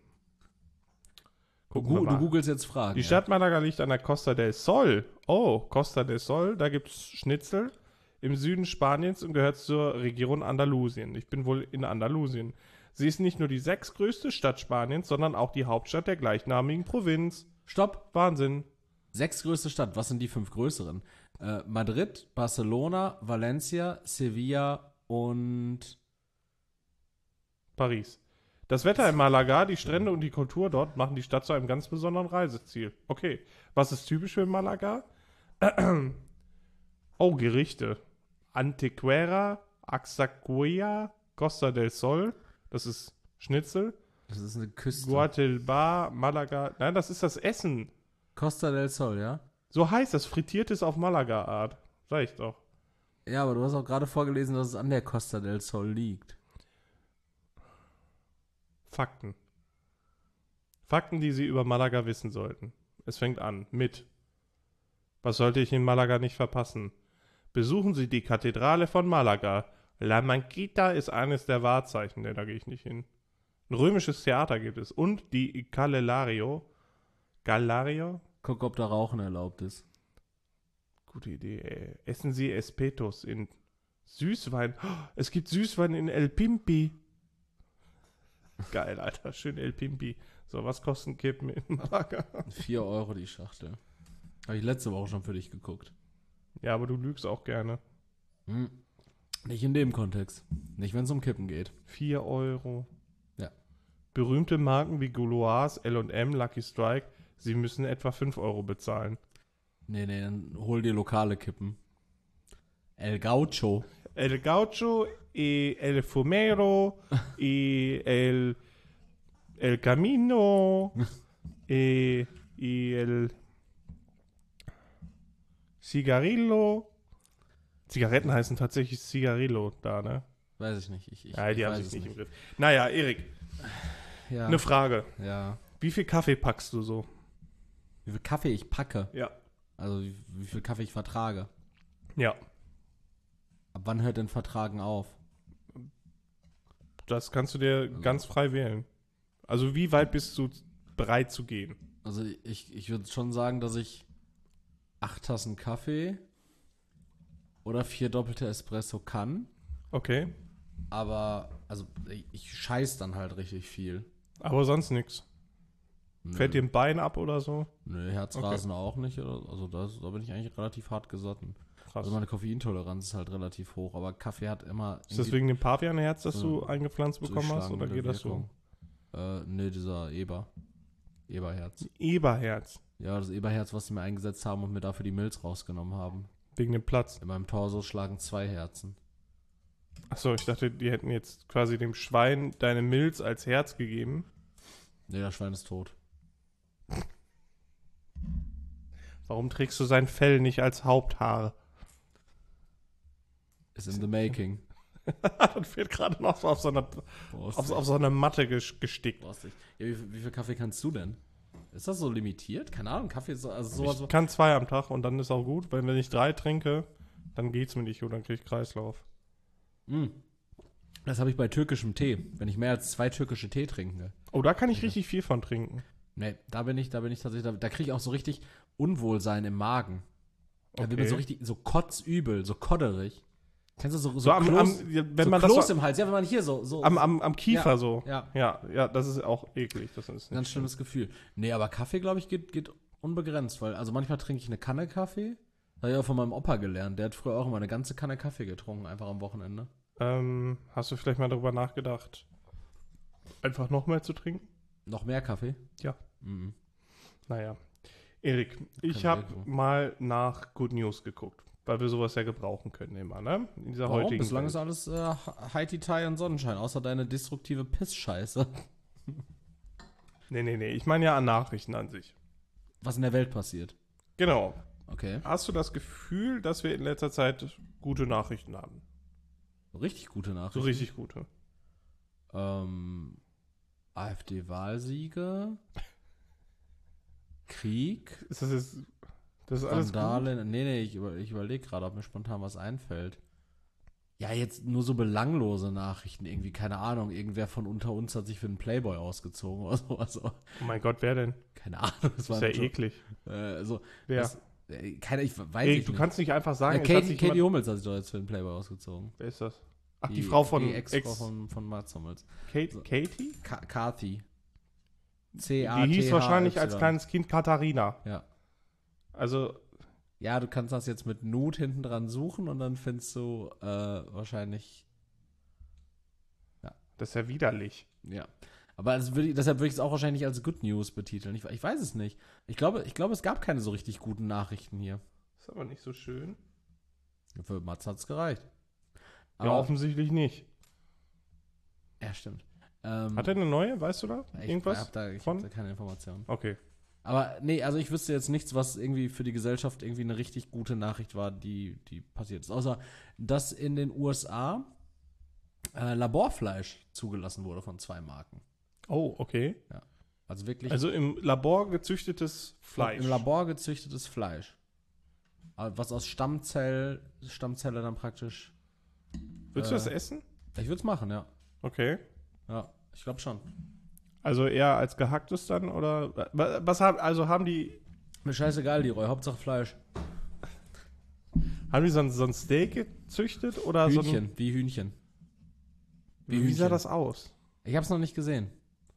Gucken wir Du, du mal. googelst jetzt Fragen. Die Stadt Malaga liegt an der Costa del Sol. Oh, Costa del Sol, da gibt es Schnitzel im Süden Spaniens und gehört zur Region Andalusien. Ich bin wohl in Andalusien. Sie ist nicht nur die sechstgrößte Stadt Spaniens, sondern auch die Hauptstadt der gleichnamigen Provinz. Ja. Stopp. Wahnsinn. Sechstgrößte Stadt. Was sind die fünf größeren? Äh, Madrid, Barcelona, Valencia, Sevilla und Paris. Das Wetter in Malaga, die Strände und die Kultur dort machen die Stadt zu einem ganz besonderen Reiseziel. Okay, was ist typisch für Malaga? Oh, Gerichte. Antequera, Axaquia, Costa del Sol, das ist Schnitzel. das ist eine Küste. Guatelbar, Malaga, nein, das ist das Essen. Costa del Sol, ja? So heißt das, frittiertes auf Malaga-Art. Sag ich doch. Ja, aber du hast auch gerade vorgelesen, dass es an der Costa del Sol liegt. Fakten. Fakten, die Sie über Malaga wissen sollten. Es fängt an mit: Was sollte ich in Malaga nicht verpassen? Besuchen Sie die Kathedrale von Malaga. La Manquita ist eines der Wahrzeichen, ne, da gehe ich nicht hin. Ein römisches Theater gibt es und die Galelario. Galario? Guck, ob da Rauchen erlaubt ist. Gute Idee, ey. Essen Sie Espetos in Süßwein. Oh, es gibt Süßwein in El Pimpi. Geil, Alter. Schön El Pimpi. So, was kosten Kippen in Malaga? Vier Euro die Schachtel. Habe ich letzte Woche schon für dich geguckt. Ja, aber du lügst auch gerne. Hm. Nicht in dem Kontext. Nicht, wenn es um Kippen geht. Vier Euro. Ja. Berühmte Marken wie Gauloise, L und M, Lucky Strike, sie müssen etwa fünf Euro bezahlen. Nee, nee, dann hol dir lokale Kippen. El Gaucho. El Gaucho, y El Fumero, y El, el Camino, y, y El Cigarillo. Zigaretten heißen tatsächlich Cigarillo da, ne? Weiß ich nicht. Ich, ich, Ja, die ich haben weiß sich es nicht im Griff. Naja, Erik, Ja. eine Frage. ja. Wie viel Kaffee packst du so? Wie viel Kaffee ich packe. Ja. Also wie, wie viel Kaffee ich vertrage. Ja, Ab wann hört denn Vertragen auf? das kannst du dir ganz frei wählen. Also wie weit bist du bereit zu gehen? Also ich, ich würde schon sagen, dass ich acht Tassen Kaffee oder vier doppelte Espresso kann. Okay, Aber, also ich, ich scheiß dann halt richtig viel. aber sonst nichts. Nö. Fällt dir ein Bein ab oder so? Nö, Herzrasen auch nicht. Oder, also das, da bin ich eigentlich relativ hart gesotten. Krass. Also meine Koffeintoleranz ist halt relativ hoch. Aber Kaffee hat immer Ist das wegen dem Pavianherz, das so du eingepflanzt bekommen hast? Oder durchschlagende geht das so? Wirkung. Äh, nee, dieser Eber. Eberherz. Eberherz. Ja, das Eberherz, was sie mir eingesetzt haben und mir dafür die Milz rausgenommen haben. Wegen dem Platz. In meinem Torso schlagen zwei Herzen. Achso, ich dachte, die hätten jetzt quasi dem Schwein deine Milz als Herz gegeben. Nee, das Schwein ist tot. Warum trägst du sein Fell nicht als Haupthaar? Ist in the making. Das wird gerade noch so auf so einer, auf, auf so einer Matte gestickt. Ja, wie, wie viel Kaffee kannst du denn? Ist das so limitiert? Keine Ahnung, Kaffee ist so, also sowas. Ich kann zwei am Tag und dann ist auch gut, weil wenn ich drei trinke, dann geht's mir nicht gut, dann krieg ich Kreislauf. Mm. Das habe ich bei türkischem Tee, wenn ich mehr als zwei türkische Tee trinke. Oh, da kann ich richtig viel von trinken. Nee, da bin ich, da bin ich tatsächlich, da, da kriege ich auch so richtig Unwohlsein im Magen. Da Okay. wird mir so richtig, so kotzübel, so kodderig. Kennst du so, so, So am, Kloß, am, wenn so man Kloß das so, im Hals, ja, wenn man hier so, so am, am, am Kiefer Ja, so. ja. ja, ja, das ist auch eklig. Das ist ein ganz schlimmes Gefühl. Nee, aber Kaffee, glaube ich, geht, geht unbegrenzt, weil, also manchmal trinke ich eine Kanne Kaffee. Das habe ich auch von meinem Opa gelernt. Der hat früher auch immer eine ganze Kanne Kaffee getrunken, einfach am Wochenende. Ähm, hast du vielleicht mal darüber nachgedacht, einfach noch mehr zu trinken? Noch mehr Kaffee? Ja. Mhm. Naja. Erik, ich wir habe irgendwo. mal nach Good News geguckt, weil wir sowas ja gebrauchen können immer, ne? In dieser Warum? heutigen Bislang Welt. ist alles äh, Haiti-Tai und Sonnenschein, außer deine destruktive Piss-Scheiße. Nee, nee, nee, ich meine ja an Nachrichten an sich. Was in der Welt passiert. Genau. Okay. Hast du das Gefühl, dass wir in letzter Zeit gute Nachrichten haben? Richtig gute Nachrichten. So richtig gute. Ähm, AfD-Wahlsiege. Krieg. Ist das jetzt, das ist alles gut? Vandalen. Nee, nee, ich, über, ich überlege gerade, ob mir spontan was einfällt. Ja, jetzt nur so belanglose Nachrichten irgendwie, keine Ahnung. Irgendwer von unter uns hat sich für einen Playboy ausgezogen oder so. Also, Oh mein Gott, wer denn? keine Ahnung. Das Das ist ja eklig. Äh, so, Wer? das, äh, keine, ich weiß Erik, ich du nicht. kannst nicht einfach Ja, sagen, es hat Katie, sich Katie jemand- Hummels hat sich doch jetzt für einen Playboy ausgezogen. Wer ist das? Ach, die, Frau von die Ex-Frau Ex von, von Mats Hummels. Kate, So. Katie? Ka Kathy. Die C A T H Y. hieß wahrscheinlich als kleines Kind Katharina. Ja. Also, Ja, du kannst das jetzt mit Nut hinten dran suchen und dann findest du äh, wahrscheinlich, das ist ja widerlich. ja. Aber das würd ich, deshalb würde ich es auch wahrscheinlich als Good News betiteln. Ich, ich weiß es nicht. Ich glaube, ich glaube, es gab keine so richtig guten Nachrichten hier. Ist aber nicht so schön. Für Mats hat es gereicht. Ja, Aber, offensichtlich nicht. ja, stimmt. Ähm, Hat er eine neue? Weißt du da? ich Irgendwas? hab da, ich von? hab da keine Informationen. Okay. Aber nee, also ich wüsste jetzt nichts, was irgendwie für die Gesellschaft irgendwie eine richtig gute Nachricht war, die, die passiert ist. Außer, dass in den U S A äh, Laborfleisch zugelassen wurde von zwei Marken. Oh, okay. Also wirklich Also im Labor gezüchtetes Fleisch. im Labor gezüchtetes Fleisch. Aber was aus Stammzell, Stammzelle dann praktisch. Willst du das äh, essen? Ich würde es machen, ja. Okay. Ja, ich glaube schon. Also eher als gehacktes dann oder wa- was haben also haben die Mir scheißegal, Leroy, Hauptsache Fleisch. haben die so ein, so ein Steak gezüchtet oder so Hühnchen, wie Hühnchen. ein, wie wie sah Hühnchen. das aus? Ich habe es noch nicht gesehen.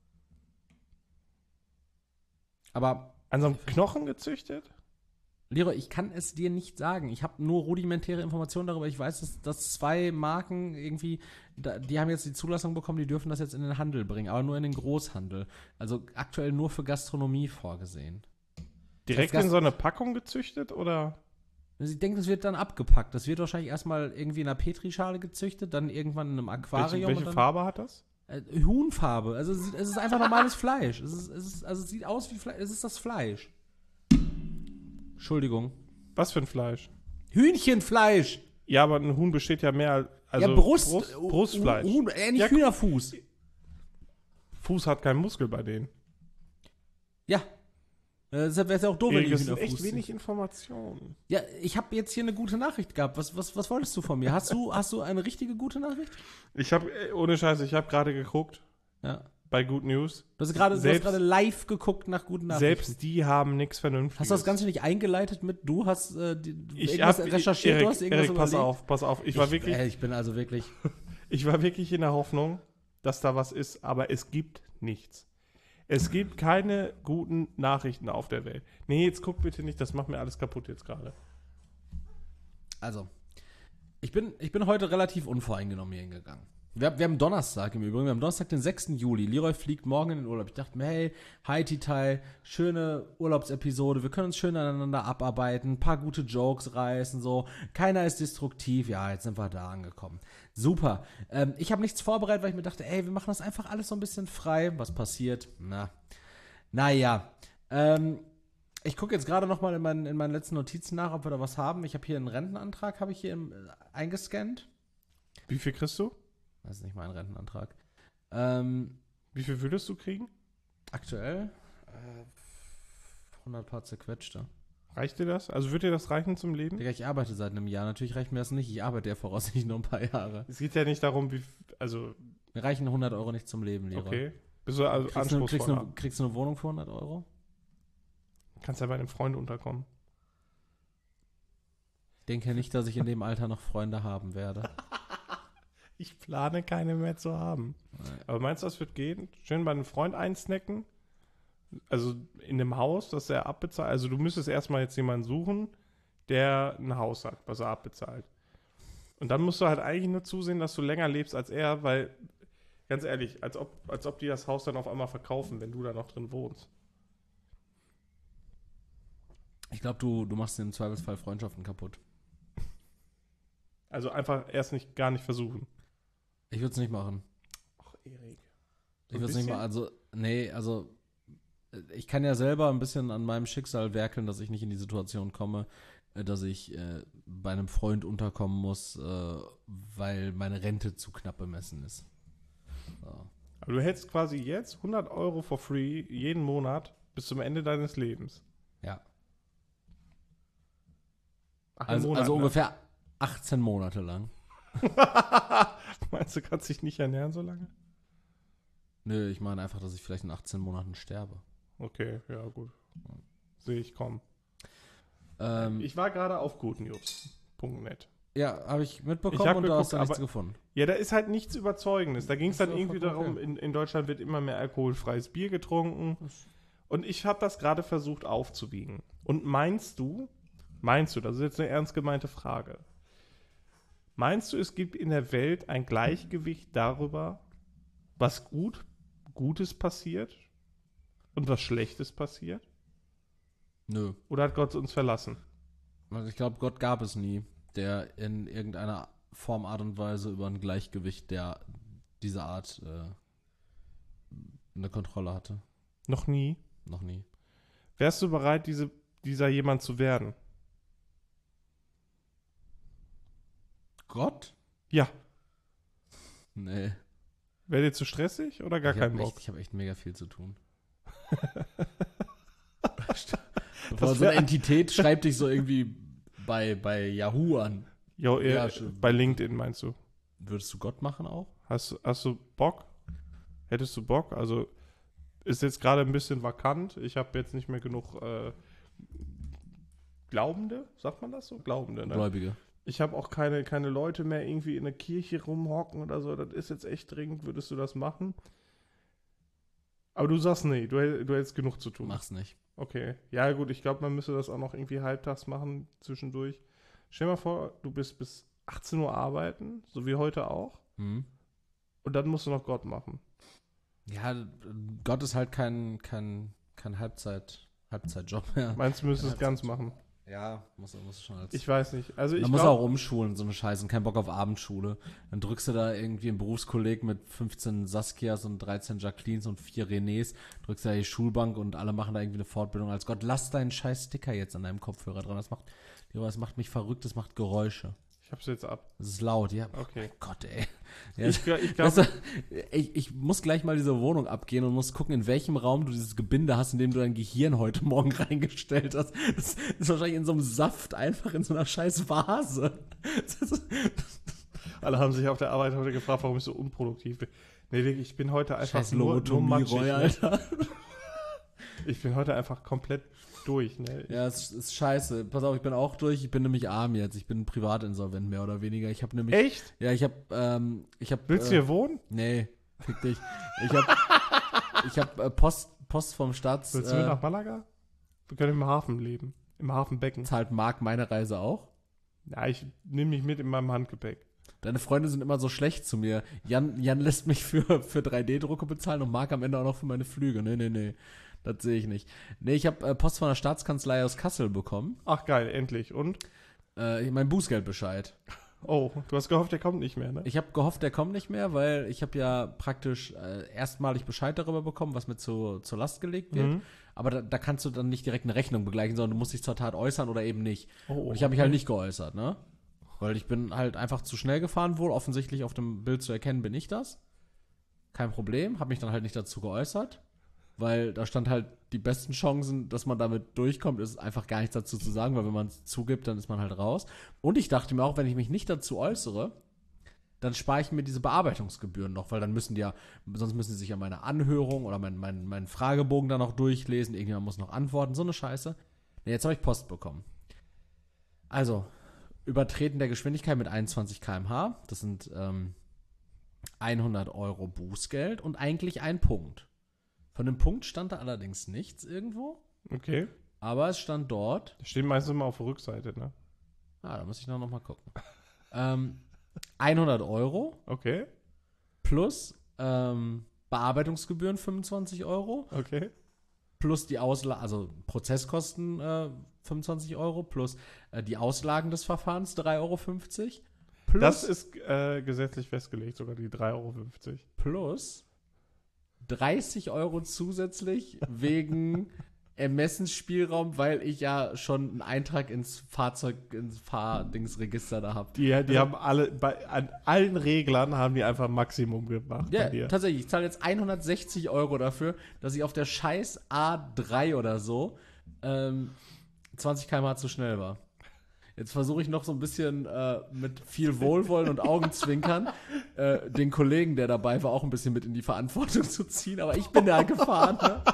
Aber An so einem Knochen gezüchtet? Leroy, ich kann es dir nicht sagen. Ich habe nur rudimentäre Informationen darüber. Ich weiß, dass, dass zwei Marken irgendwie, da, die haben jetzt die Zulassung bekommen, die dürfen das jetzt in den Handel bringen, aber nur in den Großhandel. Also aktuell nur für Gastronomie vorgesehen. Direkt Das- in so eine Packung gezüchtet oder? Also ich denke, das wird dann abgepackt. Das wird wahrscheinlich erstmal irgendwie in einer Petrischale gezüchtet, dann irgendwann in einem Welche, Aquarium. welche und dann, Farbe hat das? Äh, Huhnfarbe. Also es ist, es ist einfach normales Fleisch. Es ist, es ist, also es sieht aus wie Fleisch. Es ist das Fleisch. Entschuldigung. Was für ein Fleisch? Hühnchenfleisch. Ja, aber ein Huhn besteht ja mehr als also ja, Brust. Brust, Hu- Brustfleisch. Huhn, äh, nicht Ja, Hühnerfuß. Fuß hat keinen Muskel bei denen. Ja. Äh, deshalb wäre es ja auch doof, wenn Erik, die das sind Hühnerfuß echt wenig sind. Informationen. Ja, ich habe jetzt hier eine gute Nachricht gehabt. Was, was, was wolltest du von mir? Hast du, hast du eine richtige gute Nachricht? Ich habe ohne Scheiße, ich habe gerade geguckt Ja. bei Good News. Du hast gerade du hast Selbst- gerade live geguckt nach guten Nachrichten. Selbst die haben nichts Vernünftiges. Hast du das Ganze nicht eingeleitet mit, du hast äh, die, ich irgendwas hab, recherchiert, Erik, du hast irgendwas Erik, pass überlegt? auf, pass auf. Ich war wirklich, Äh, ich bin also wirklich, ich war wirklich in der Hoffnung, dass da was ist, aber es gibt nichts. Es gibt keine guten Nachrichten auf der Welt. Nee, jetzt guck bitte nicht, das macht mir alles kaputt jetzt gerade. also, ich bin, ich bin heute relativ unvoreingenommen hier hingegangen. Wir, wir haben Donnerstag im Übrigen, wir haben Donnerstag, den sechsten Juli. Leroy fliegt morgen in den Urlaub. Ich dachte mir, hey, Haiti-Tai, schöne Urlaubsepisode, wir können uns schön aneinander abarbeiten, ein paar gute Jokes reißen, so. Keiner ist destruktiv. Ja, jetzt sind wir da angekommen. Super. Ähm, ich habe nichts vorbereitet, weil ich mir dachte, ey, wir machen das einfach alles so ein bisschen frei. Was passiert? Na, naja. Ähm, ich gucke jetzt gerade noch mal in meinen, in meinen letzten Notizen nach, ob wir da was haben. Ich habe hier einen Rentenantrag, habe ich hier im, äh, eingescannt. Wie viel kriegst du? Das ist nicht mein Rentenantrag. Ähm, Wie viel würdest du kriegen? aktuell äh, hundert paar zerquetschte. Reicht dir das? Also würde dir das reichen zum Leben? Digga, ich arbeite seit einem Jahr. Natürlich reicht mir das nicht. Ich arbeite ja voraussichtlich nur ein paar Jahre. Es geht ja nicht darum, wie, also, Mir reichen hundert Euro nicht zum Leben, Leroy. okay. Bist du also Kriegst du, kriegst, du, anspruchsvoller? kriegst du eine Wohnung für hundert Euro? Kannst ja bei einem Freund unterkommen. Ich denke nicht, dass ich in dem Alter noch Freunde haben werde. Ich plane keine mehr zu haben. Nein. Aber meinst du, das wird gehen? Schön bei einem Freund einsnacken? Also in einem Haus, das er abbezahlt? Also du müsstest erstmal jetzt jemanden suchen, der ein Haus hat, was er abbezahlt. Und dann musst du halt eigentlich nur zusehen, dass du länger lebst als er, weil, ganz ehrlich, als ob, als ob die das Haus dann auf einmal verkaufen, wenn du da noch drin wohnst. Ich glaube, du, du machst im Zweifelsfall Freundschaften kaputt. Also einfach erst nicht, gar nicht versuchen. Ich würde es nicht machen. Ach, Erik. Ich würde es nicht machen. Also, nee, also ich kann ja selber ein bisschen an meinem Schicksal werkeln, dass ich nicht in die Situation komme, äh, dass ich äh, bei einem Freund unterkommen muss, äh, weil meine Rente zu knapp bemessen ist. So. Aber du hättest quasi jetzt hundert Euro for free jeden Monat bis zum Ende deines Lebens. Ja. Ach, Also, Monat, also ne? ungefähr achtzehn Monate lang. Meinst du, kannst dich nicht ernähren so lange? Nö, ich meine einfach, dass ich vielleicht in achtzehn Monaten sterbe. Okay, ja gut. Sehe ich kommen. Ähm, Ich war gerade auf goodnews punkt net. ja, habe ich mitbekommen Ich hab und da hast du geguckt, nichts aber- gefunden. Ja, da ist halt nichts Überzeugendes. Da ging es Das dann ist irgendwie vollkommen darum, okay. in, in Deutschland wird immer mehr alkoholfreies Bier getrunken. Und ich habe das gerade versucht aufzuwiegen. Und meinst du, meinst du, das ist jetzt eine ernst gemeinte Frage, meinst du, es gibt in der Welt ein Gleichgewicht darüber, was gut, Gutes passiert und was Schlechtes passiert? Nö. Oder hat Gott uns verlassen? Also ich glaube, Gott gab es nie, der in irgendeiner Form, Art und Weise über ein Gleichgewicht der dieser Art äh, eine Kontrolle hatte. Noch nie. Noch nie. Wärst du bereit, diese, dieser jemand zu werden? Gott? Ja. Nee. Wäre dir zu stressig oder gar ich keinen hab Bock? echt, ich habe echt mega viel zu tun. Das Bevor so eine wär- Entität schreibt dich so irgendwie bei, bei Yahoo an. Jo, äh, Ja, schon. bei LinkedIn meinst du? Würdest du Gott machen auch? Hast, hast du Bock? Hättest du Bock? Also ist jetzt gerade ein bisschen vakant. Ich habe jetzt nicht mehr genug äh, Glaubende, sagt man das so? Glaubende, ne? Gläubige. Ich habe auch keine, keine Leute mehr irgendwie in der Kirche rumhocken oder so. Das ist jetzt echt dringend. Würdest du das machen? Aber du sagst nee, du, hätt- du hättest genug zu tun. Mach's nicht. Okay. Ja gut, ich glaube, man müsste das auch noch irgendwie halbtags machen zwischendurch. Stell dir mal vor, du bist bis achtzehn Uhr arbeiten, so wie heute auch. Hm? Und dann musst du noch Gott machen. Ja, Gott ist halt kein, kein, kein Halbzeit, Halbzeitjob mehr. Meinst du, müsstest es Ja, ganz machen? Ja, muss, muss schon als. Ich weiß nicht. Also ich Man muss auch glaube, umschulen, so eine Scheiße, und kein Bock auf Abendschule. Dann drückst du da irgendwie einen Berufskolleg mit fünfzehn Saskias und dreizehn Jacquelines und vier Renés, drückst da die Schulbank und alle machen da irgendwie eine Fortbildung als Gott. Lass deinen scheiß Sticker jetzt an deinem Kopfhörer dran. Das macht, das macht mich verrückt, das macht Geräusche. ich hab's jetzt ab. Das ist laut, ja. Okay. Oh Gott, ey. Ja, Ich, gl- ich weißt glaube, du, ich, ich muss gleich mal diese Wohnung abgehen und muss gucken, in welchem Raum du dieses Gebinde hast, in dem du dein Gehirn heute Morgen reingestellt hast. Das ist wahrscheinlich in so einem Saft, einfach in so einer scheiß Vase. Das ist, alle haben sich auf der Arbeit heute gefragt, warum ich so unproduktiv bin. Nee, wirklich, ich bin heute einfach scheiß nur, nur Lobotomie, matschig. Roy, Ne? Alter. Ich bin heute einfach komplett durch. Ne? Ja, es ist scheiße. Pass auf, ich bin auch durch. Ich bin nämlich arm jetzt. Ich bin privatinsolvent, mehr oder weniger. Ich habe nämlich... Echt? Ja, ich habe... Ähm, ich hab, Willst du äh, hier wohnen? Nee, fick dich. Ich habe ich hab, äh, Post, Post vom Staats... Willst du mit Äh, nach Malaga? Wir können im Hafen leben. Im Hafenbecken. zahlt Marc meine Reise auch? Ja, ich nehme mich mit in meinem Handgepäck. Deine Freunde sind immer so schlecht zu mir. Jan, Jan lässt mich für, für drei D-Drucke bezahlen und Marc am Ende auch noch für meine Flüge. Nee, nee, nee. Das sehe ich nicht. Nee, ich habe äh, Post von der Staatskanzlei aus Kassel bekommen. Ach geil, endlich. Und? Äh, mein Bußgeldbescheid. Oh, du hast gehofft, der kommt nicht mehr, ne? Ich habe gehofft, der kommt nicht mehr, weil ich habe ja praktisch äh, erstmalig Bescheid darüber bekommen, was mir zu, zur Last gelegt wird. Mhm. Aber da, da kannst du dann nicht direkt eine Rechnung begleichen, sondern du musst dich zur Tat äußern oder eben nicht. Oh, Und ich habe mich halt nicht geäußert, ne? Weil ich bin halt einfach zu schnell gefahren wohl. Offensichtlich auf dem Bild zu erkennen bin ich das. Kein Problem. Habe mich dann halt nicht dazu geäußert. Weil da stand halt, die besten Chancen, dass man damit durchkommt, ist einfach gar nichts dazu zu sagen, weil wenn man es zugibt, dann ist man halt raus. Und ich dachte mir auch, wenn ich mich nicht dazu äußere, dann spare ich mir diese Bearbeitungsgebühren noch, weil dann müssen die ja, sonst müssen sie sich ja meine Anhörung oder meinen mein, mein Fragebogen dann noch durchlesen, irgendjemand muss noch antworten, so eine Scheiße. Nee, jetzt habe ich Post bekommen. Also, Übertreten der Geschwindigkeit mit einundzwanzig Kilometer pro Stunde, das sind ähm, hundert Euro Bußgeld und eigentlich ein Punkt. Von dem Punkt stand da allerdings nichts irgendwo. Okay. Aber es stand dort. Das steht meistens immer auf der Rückseite, ne? Ah, da muss ich noch, noch mal gucken. ähm, hundert Euro. Okay. Plus ähm, Bearbeitungsgebühren fünfundzwanzig Euro. Okay. Plus die Auslagen, also Prozesskosten äh, fünfundzwanzig Euro. Plus äh, die Auslagen des Verfahrens drei Euro fünfzig. Plus, das ist äh, gesetzlich festgelegt, sogar die drei Euro fünfzig. Plus dreißig Euro zusätzlich wegen Ermessensspielraum, weil ich ja schon einen Eintrag ins Fahrzeug, ins Fahrdingsregister da habe. Die, die also, haben alle, bei an allen Reglern haben die einfach Maximum gemacht. Ja, bei dir. Tatsächlich. Ich zahle jetzt hundertsechzig Euro dafür, dass ich auf der scheiß A drei oder so ähm, zwanzig Kilometer pro Stunde zu schnell war. Jetzt versuche ich noch so ein bisschen äh, mit viel Wohlwollen und Augenzwinkern äh, den Kollegen, der dabei war, auch ein bisschen mit in die Verantwortung zu ziehen. Aber ich bin da gefahren. Ne?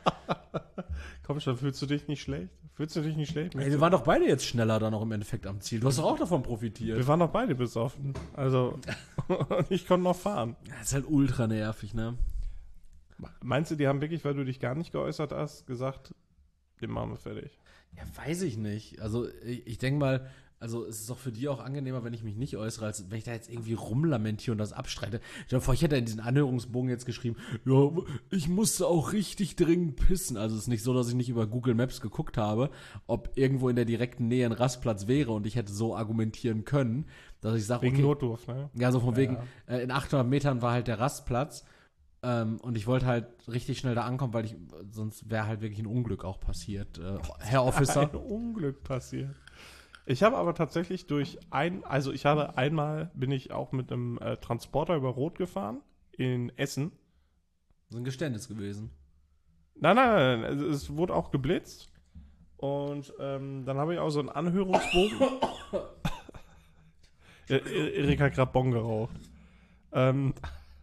Komm schon, fühlst du dich nicht schlecht? Fühlst du dich nicht schlecht? Ey, wir waren doch beide jetzt schneller dann auch im Endeffekt am Ziel. Du hast doch auch davon profitiert. Wir waren doch beide besoffen. Also, ich konnte noch fahren. Das ist halt ultra nervig, ne? Meinst du, die haben wirklich, weil du dich gar nicht geäußert hast, gesagt, den machen wir fertig? Ja, weiß ich nicht. Also, ich, ich denke mal, also es ist doch für die auch angenehmer, wenn ich mich nicht äußere, als wenn ich da jetzt irgendwie rumlamentiere und das abstreite. Stell dir vor, ich hätte in diesen Anhörungsbogen jetzt geschrieben, ja, ich musste auch richtig dringend pissen. Also es ist nicht so, dass ich nicht über Google Maps geguckt habe, ob irgendwo in der direkten Nähe ein Rastplatz wäre und ich hätte so argumentieren können, dass ich sage, wegen okay, Notdurft, ne? Ja, so von ja, wegen, ja. Äh, in achthundert Metern war halt der Rastplatz. Ähm, und ich wollte halt richtig schnell da ankommen, weil ich sonst wäre halt wirklich ein Unglück auch passiert. Äh, Herr Officer. Ein Unglück passiert. Ich habe aber tatsächlich durch ein, also ich habe einmal, bin ich auch mit einem äh, Transporter über Rot gefahren in Essen. So ein Geständnis gewesen. Nein, nein, nein, nein. Es, es wurde auch geblitzt. Und ähm, dann habe ich auch so einen Anhörungsbogen. Erik hat gerade Bon geraucht. Ähm,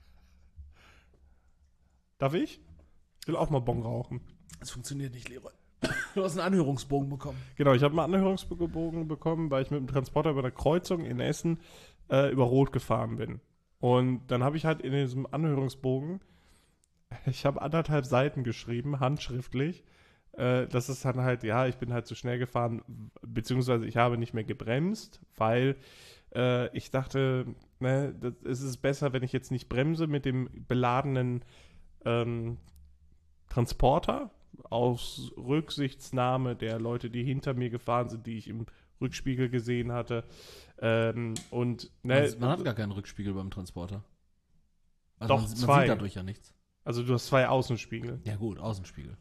darf ich? Ich will auch mal Bon rauchen. Das funktioniert nicht, Leroy. Du hast einen Anhörungsbogen bekommen. Genau, ich habe einen Anhörungsbogen bekommen, weil ich mit dem Transporter über der Kreuzung in Essen äh, über Rot gefahren bin. Und dann habe ich halt in diesem Anhörungsbogen, ich habe anderthalb Seiten geschrieben, handschriftlich. Äh, das ist dann halt, ja, ich bin halt zu schnell gefahren, beziehungsweise ich habe nicht mehr gebremst, weil äh, ich dachte, ne, das, es ist besser, wenn ich jetzt nicht bremse mit dem beladenen ähm, Transporter, aus Rücksichtnahme der Leute, die hinter mir gefahren sind, die ich im Rückspiegel gesehen hatte. Ähm, und ne, man, man hat gar keinen Rückspiegel beim Transporter. Also doch, man, man zwei. sieht dadurch ja nichts. Also du hast zwei Außenspiegel. Ja gut, Außenspiegel.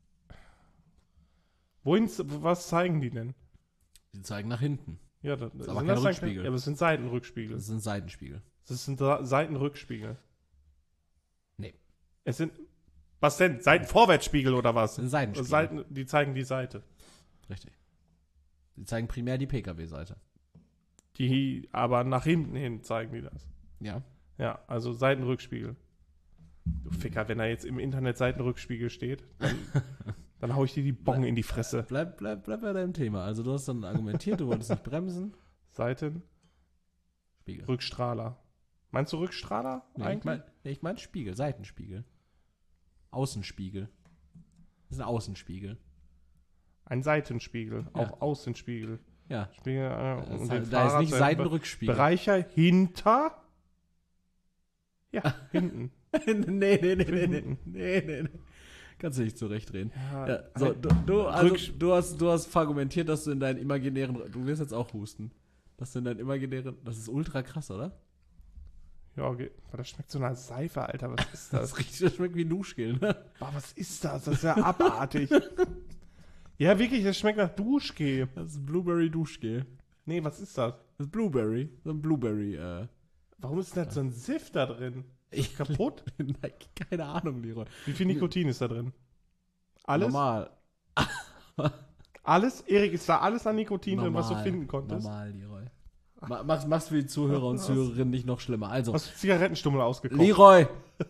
Wohin, was zeigen die denn? Die zeigen nach hinten. Ja, das, das ist aber sind kein das Rückspiegel. Dann, ja, aber es sind Seitenrückspiegel. Das sind Seitenspiegel. Das sind Sa- Seitenrückspiegel. Nee. Es sind, was denn? Seitenvorwärtsspiegel oder was? Das sind Seitenspiegel. Seiten, die zeigen die Seite. Richtig. Die zeigen primär die P K W-Seite. Die, aber nach hinten hin zeigen die das. Ja. Ja, also Seitenrückspiegel. Du Ficker, wenn da jetzt im Internet Seitenrückspiegel steht, dann, dann hau ich dir die Bon in die Fresse. Bleib, bleib, bleib bei deinem Thema. Also du hast dann argumentiert, du wolltest nicht bremsen. Seiten. Spiegel. Rückstrahler. Meinst du Rückstrahler? Nee, ich meine nee, ich mein Spiegel, Seitenspiegel. Außenspiegel. Das ist ein Außenspiegel. Ein Seitenspiegel, Ja. auch Außenspiegel. Ja. Spiegel, äh, Das und ist den halt, da ist nicht Fahrradseitenbe- Seitenrückspiegel. Bereicher hinter. Ja, hinten. nee, nee, nee, nee, nee, Hinten. nee, nee, nee. Kannst du nicht zurechtreden. Ja, Ja, so, halt du, du, also, Rücks- du, hast, du hast argumentiert, dass du in deinen imaginären, du wirst jetzt auch husten, dass du in deinen imaginären, das ist ultra krass, oder? Ja, okay. Aber das schmeckt so nach Seife, Alter. Was ist Das das? ist richtig, das schmeckt wie Duschgel, ne? Boah, was ist das? Das ist ja abartig. Ja, wirklich, das schmeckt nach Duschgel. Das ist Blueberry Duschgel. Nee, was ist das? Das ist Blueberry, so ein Blueberry, äh. Warum ist denn da so ein Sift da drin? Ich Kaputt? Nein, keine Ahnung, Leroy. Wie viel Nikotin ist da drin? Alles? Normal. Alles? Erik, ist da alles an Nikotin drin, was du Normal. finden konntest? Normal, Leroy. Ma- Mach's, mach's für die Zuhörer und Was? Zuhörerinnen nicht noch schlimmer. Also, Hast du Zigarettenstummel ausgekauft? Leroy!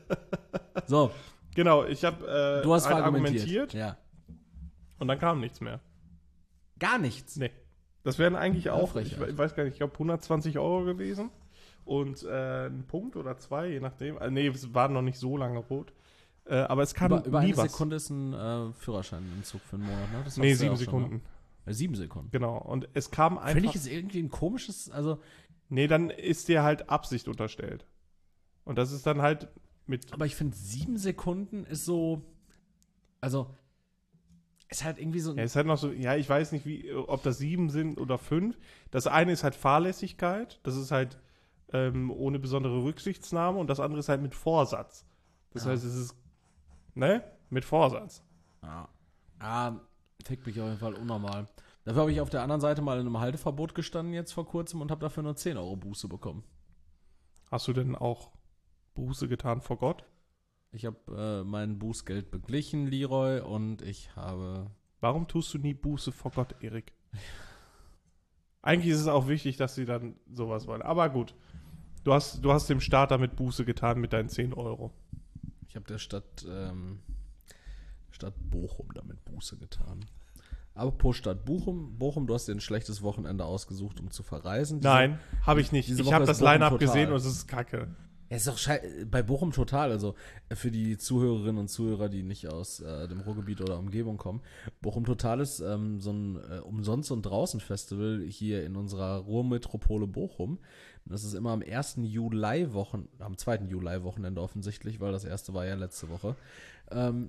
So, Genau, ich habe äh, du hast halt argumentiert. Ja. und dann kam nichts mehr. Gar nichts. Nee. Das wären eigentlich Ja, auch, Frechheit. ich we- weiß gar nicht, ich glaube hundertzwanzig Euro gewesen. Und äh, ein Punkt oder zwei, je nachdem. Also, nee, es war noch nicht so lange rot. Äh, aber es kam Über, über nie eine was. Sekunde ist ein äh, Führerscheinentzug für einen Monat, ne? Das Nee, hattest du ja sieben auch schon, Sekunden. ne? Äh, sieben Sekunden. Genau. Und es kam Finde einfach. ich es irgendwie ein komisches, also, Nee, dann ist dir halt Absicht unterstellt. Und das ist dann halt mit. aber ich finde sieben Sekunden ist so, also, ist halt irgendwie so ein, Ja, ist halt noch so, ja, ich weiß nicht, wie, ob das sieben sind oder fünf. Das eine ist halt Fahrlässigkeit, das ist halt ähm, ohne besondere Rücksichtnahme und das andere ist halt mit Vorsatz. Das Ja. heißt, es ist, ne, mit Vorsatz. ja, ja, fickt mich auf jeden Fall unnormal. Dafür habe ich auf der anderen Seite mal in einem Halteverbot gestanden jetzt vor kurzem und habe dafür nur zehn Euro Buße bekommen. Hast du denn auch Buße getan vor Gott? Ich habe äh, mein Bußgeld beglichen, Leroy, und ich habe, Warum tust du nie Buße vor Gott, Erik? Eigentlich ist es auch wichtig, dass sie dann sowas wollen. Aber gut, du hast, du hast dem Staat damit Buße getan mit deinen zehn Euro. ich habe der Stadt, ähm, Stadt Bochum damit Buße getan. Apropos Stadt Bochum, Bochum, du hast dir ein schlechtes Wochenende ausgesucht, um zu verreisen. Diese- Nein, habe ich nicht. diese Ich Woche habe ist das Bochum Line-Up total. gesehen und es ist kacke. Ja, ist doch schei bei Bochum total, also äh, für die Zuhörerinnen und Zuhörer, die nicht aus äh, dem Ruhrgebiet oder Umgebung kommen. Bochum total ist ähm, so ein äh, Umsonst- und Draußen-Festival hier in unserer Ruhrmetropole Bochum. Das ist immer am ersten Juli-Wochen, am zweiten Juli-Wochenende offensichtlich, weil das erste war ja letzte Woche. Ähm,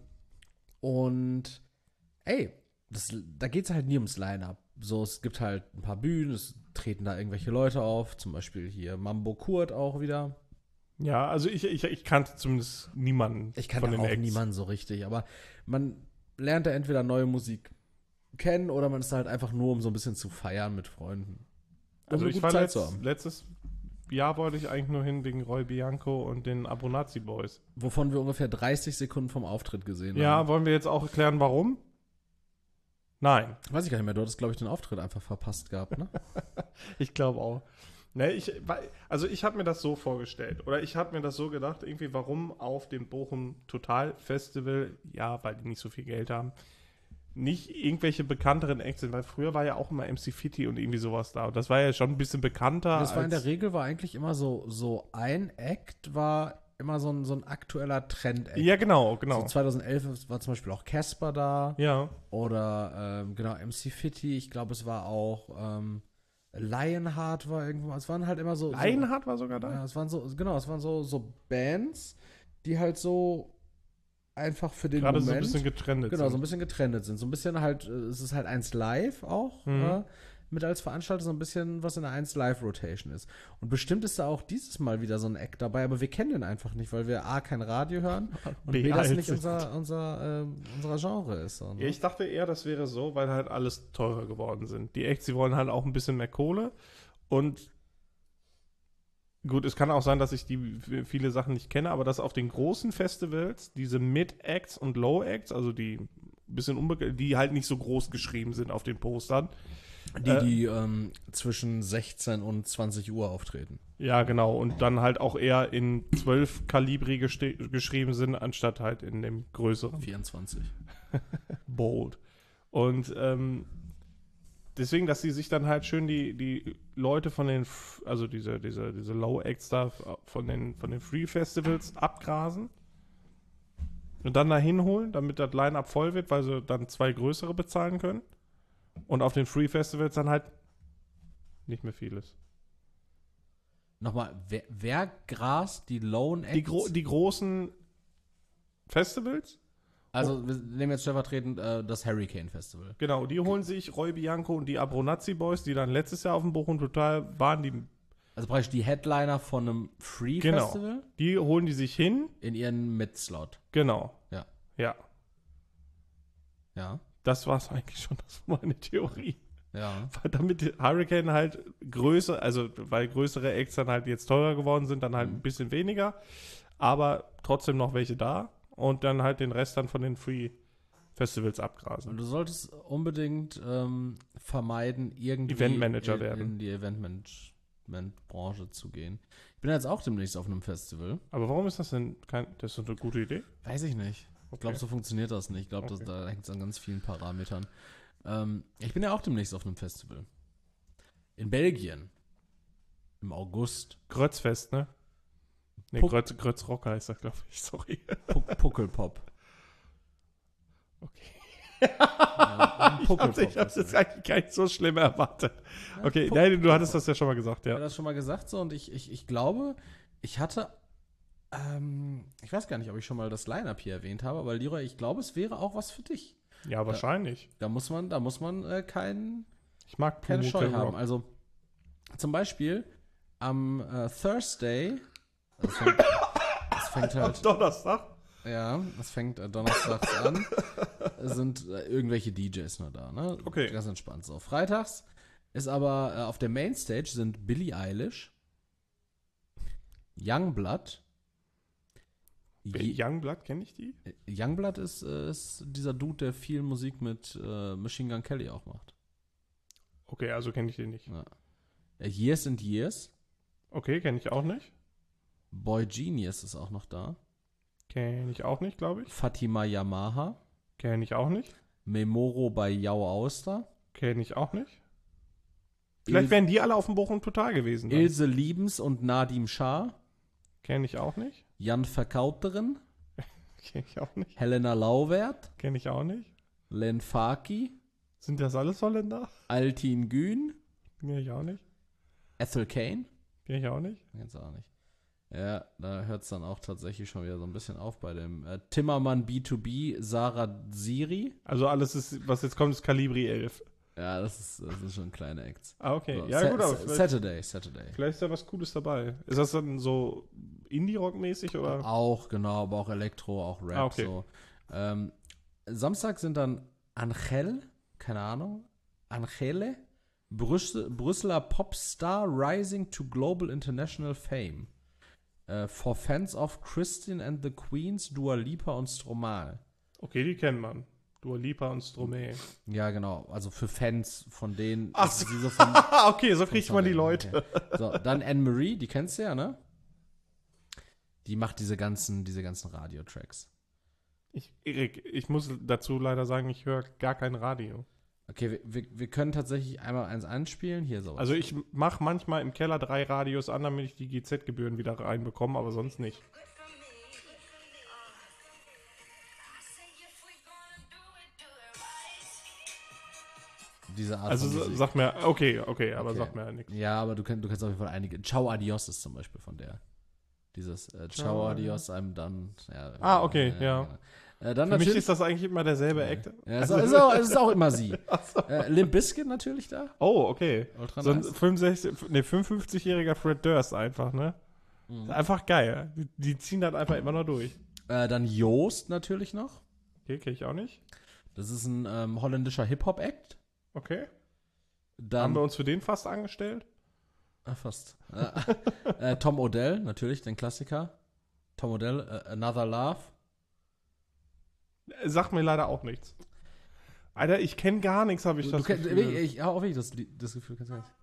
und ey, das, da geht es halt nie ums Line-Up. So, es gibt halt ein paar Bühnen, es treten da irgendwelche Leute auf, zum Beispiel hier Mambo Kurt auch wieder. Ja, also ich, ich, ich kannte zumindest niemanden Ich von kannte den auch Acts. niemanden so richtig, aber man lernt da entweder neue Musik kennen oder man ist da halt einfach nur, um so ein bisschen zu feiern mit Freunden. Um Also eine ich gute war Zeit letzt, zu haben. letztes Jahr wollte ich eigentlich nur hin wegen Roy Bianco und den Abonazzi Boys. Wovon wir ungefähr dreißig Sekunden vom Auftritt gesehen Ja, haben. wollen wir jetzt auch erklären, warum? Nein, Weiß ich gar nicht mehr, du hattest, glaube ich, den Auftritt einfach verpasst gehabt, ne? ich glaube auch. Ne, ich, weil- also ich habe mir das so vorgestellt oder ich habe mir das so gedacht, irgendwie warum auf dem Bochum Total Festival, ja, weil die nicht so viel Geld haben, nicht irgendwelche bekannteren Acts sind, weil früher war ja auch immer M C Fitti und irgendwie sowas da und das war ja schon ein bisschen bekannter. Das war in der als- Regel war eigentlich immer so, so ein Act war immer so ein, so ein aktueller Trend-Act. Ja, genau, genau. So zweitausendelf war zum Beispiel auch Casper da. Ja, Oder ähm, genau, M C Fitti, ich glaube, es war auch ähm, Lionheart war irgendwo. Es waren halt immer so. Lionheart war sogar so, da. ja, es waren so, genau, es waren so, so Bands, die halt so einfach für den Gerade Moment. so ein bisschen getrennt Genau, so ein sind. bisschen getrennt sind. So ein bisschen halt, äh, es ist halt eins live auch, Mhm. äh, mit als Veranstalter so ein bisschen, was in der eins Live Rotation ist. Und bestimmt ist da auch dieses Mal wieder so ein Act dabei, aber wir kennen den einfach nicht, weil wir A, kein Radio hören und B, B, das alt nicht sind. unser, unser, äh, unser Genre ist. So, ne? Ja, ich dachte eher, das wäre so, weil halt alles teurer geworden sind. Die Acts, die wollen halt auch ein bisschen mehr Kohle und gut, es kann auch sein, dass ich die viele Sachen nicht kenne, aber dass auf den großen Festivals diese Mid-Acts und Low-Acts, also die ein bisschen unbekannt, die halt nicht so groß geschrieben sind auf den Postern. Die, Äh, die ähm, zwischen sechzehn und zwanzig Uhr auftreten. Ja, genau. Und dann halt auch eher in zwölf Kalibri geste- geschrieben sind, anstatt halt in dem größeren vierundzwanzig. Bold. Und ähm, deswegen, dass sie sich dann halt schön die, die Leute von den, F- also diese, diese, diese Low-Acts da von den, von den Free-Festivals abgrasen und dann da hinholen, damit das Line-Up voll wird, weil sie dann zwei größere bezahlen können. Und auf den Free-Festivals dann halt nicht mehr viel ist. Nochmal, wer, wer grast die Lone Acts? Die, gro- die großen Festivals? Also, wir nehmen jetzt stellvertretend äh, das Hurricane Festival. Genau, die holen sich Roy Bianco und die Abronazzi Boys, die dann letztes Jahr auf dem Bochum Total waren, die Also praktisch die Headliner von einem Free Genau. Festival Die holen die sich hin. in ihren Mid-Slot. Genau. Ja. Ja. Ja. Das war's eigentlich schon. Das war meine Theorie. Ja. Weil damit die Hurricane halt größer, also weil größere Acts dann halt jetzt teurer geworden sind, dann halt Mhm. ein bisschen weniger. Aber trotzdem noch welche da. Und dann halt den Rest dann von den Free Festivals Und abgrasen. du solltest unbedingt ähm, vermeiden, irgendwie Eventmanager in, werden. in die Eventmanagement-Branche zu gehen. Ich bin jetzt auch demnächst auf einem Festival. Aber warum ist das denn kein, das ist doch eine gute Idee? Weiß ich nicht. Ich glaube, so funktioniert das nicht. Ich glaube, Okay. da hängt es an ganz vielen Parametern. Ähm, ich bin ja auch demnächst auf einem Festival. In Belgien. Im August. Grötzfest, ne? Ne, Puck- Grötz, Grötzrock heißt das, glaube ich. Sorry. Puck, Puckelpop. Okay. Ja, Ich hab's, Puckelpop. ich hab's jetzt eigentlich gar nicht so schlimm erwartet. Ja, Okay, Puck- nein, du hattest das ja schon mal gesagt, Ich ja. habe das schon mal gesagt so und ich, ich, ich glaube, ich hatte, ähm, ich weiß gar nicht, ob ich schon mal das Line-Up hier erwähnt habe, aber Leroy, ich glaube, es wäre auch was für dich. Ja, wahrscheinlich. Da muss man, da muss man äh, keinen, Ich mag keine Scheu Pumuckl haben. Rock. Also zum Beispiel am äh, Thursday, das fängt, das fängt halt, Donnerstag. ja, das fängt äh, donnerstags an, sind äh, irgendwelche D Js nur da, ne? Okay. Ganz entspannt so. Freitags ist aber äh, auf der Mainstage sind Billie Eilish, Youngblood. Je- Youngblood, kenne ich die? äh, Youngblood ist, äh, ist dieser Dude, der viel Musik mit äh, Machine Gun Kelly auch macht. Okay, also kenne ich den nicht. Ja. Äh, Years and Years. Okay, kenne ich auch nicht. Boy Genius ist auch noch da. Kenne ich auch nicht, glaube ich. Fatima Yamaha. Kenne ich auch nicht. Memoro bei Jau Auster. Kenne ich auch nicht. Vielleicht Il- wären die alle auf dem Bochum Total gewesen. dann. Ilse Liebens und Nadim Shah. Kenne ich auch nicht. Jan Verkauterin. Kenne ich auch nicht. Helena Lauwert. Kenne ich auch nicht. Len Faki. Sind das alles Holländer? Altin Gün. Kenne ich auch nicht. Ethel Kane. Kenne ich auch nicht. Kennst du auch nicht. Ja, da hört es dann auch tatsächlich schon wieder so ein bisschen auf bei dem äh, Timmermann B zwei B, Sarah Siri. Also alles ist, was jetzt kommt, ist Calibri elf. Ja, das ist, das ist schon kleine Acts. Ah, okay. So, Ja, Sa- gut, aber Sa- vielleicht, Saturday, Saturday. vielleicht ist da was Cooles dabei. Ist das dann so Indie-Rock-mäßig oder? Auch, genau, aber auch Elektro, auch Rap. Ah, okay. So. Ähm, Samstag sind dann Angel, keine Ahnung, Angele, Brüssel, Brüsseler Popstar Rising to Global International Fame. Äh, for Fans of Christian and the Queens, Dua Lipa und Stromae. Okay, die kennt man. Dua Lipa und Stromae. Ja, genau, also für Fans von denen, Ach also so. die so von, Ah, okay, so kriegt von man die denen, Leute. okay. So, dann Anne-Marie, die kennst du ja, ne? Die macht diese ganzen, diese ganzen Radio-Tracks. Ich, Erik, ich muss dazu leider sagen, ich höre gar kein Radio. Okay, wir, wir, wir können tatsächlich einmal eins anspielen. Hier so. Also ich mache manchmal im Keller drei Radios an, damit ich die G Z-Gebühren wieder reinbekomme, aber sonst nicht. diese Art Also von sa- Musik. sag mir, okay, okay, aber Okay. sag mir nichts. Ja, aber du, kenn, du kennst auf jeden Fall einige. Ciao Adios ist zum Beispiel von der. Dieses äh, Ciao, Ciao Adios, I'm done. Ja, Ah, okay, ja. Äh, dann Für mich natürlich, ist das eigentlich immer derselbe Act. ja, es, Also- ist auch, es ist auch immer sie. äh, Limp Bizkit natürlich da. Oh, okay. Ultra So ein nice. fünfundsechzig, nee, fünfundfünfzigjähriger Fred Durst einfach, ne? Mhm. Einfach geil. Die, die ziehen das einfach immer noch durch. Äh, dann Joost natürlich noch. Okay, kenn ich auch nicht. Das ist ein ähm, holländischer Hip-Hop-Act. Okay. Haben Dann, wir uns für den fast angestellt? ah, fast. Äh, äh, Tom Odell, natürlich, den Klassiker. Tom Odell, äh, Another Love. Sagt mir leider auch nichts. Alter, ich kenne gar nichts, habe ich Du, das du kenn, Gefühl. ich, ich habe auch wirklich das, Lied- das Gefühl, kannst du gar nicht.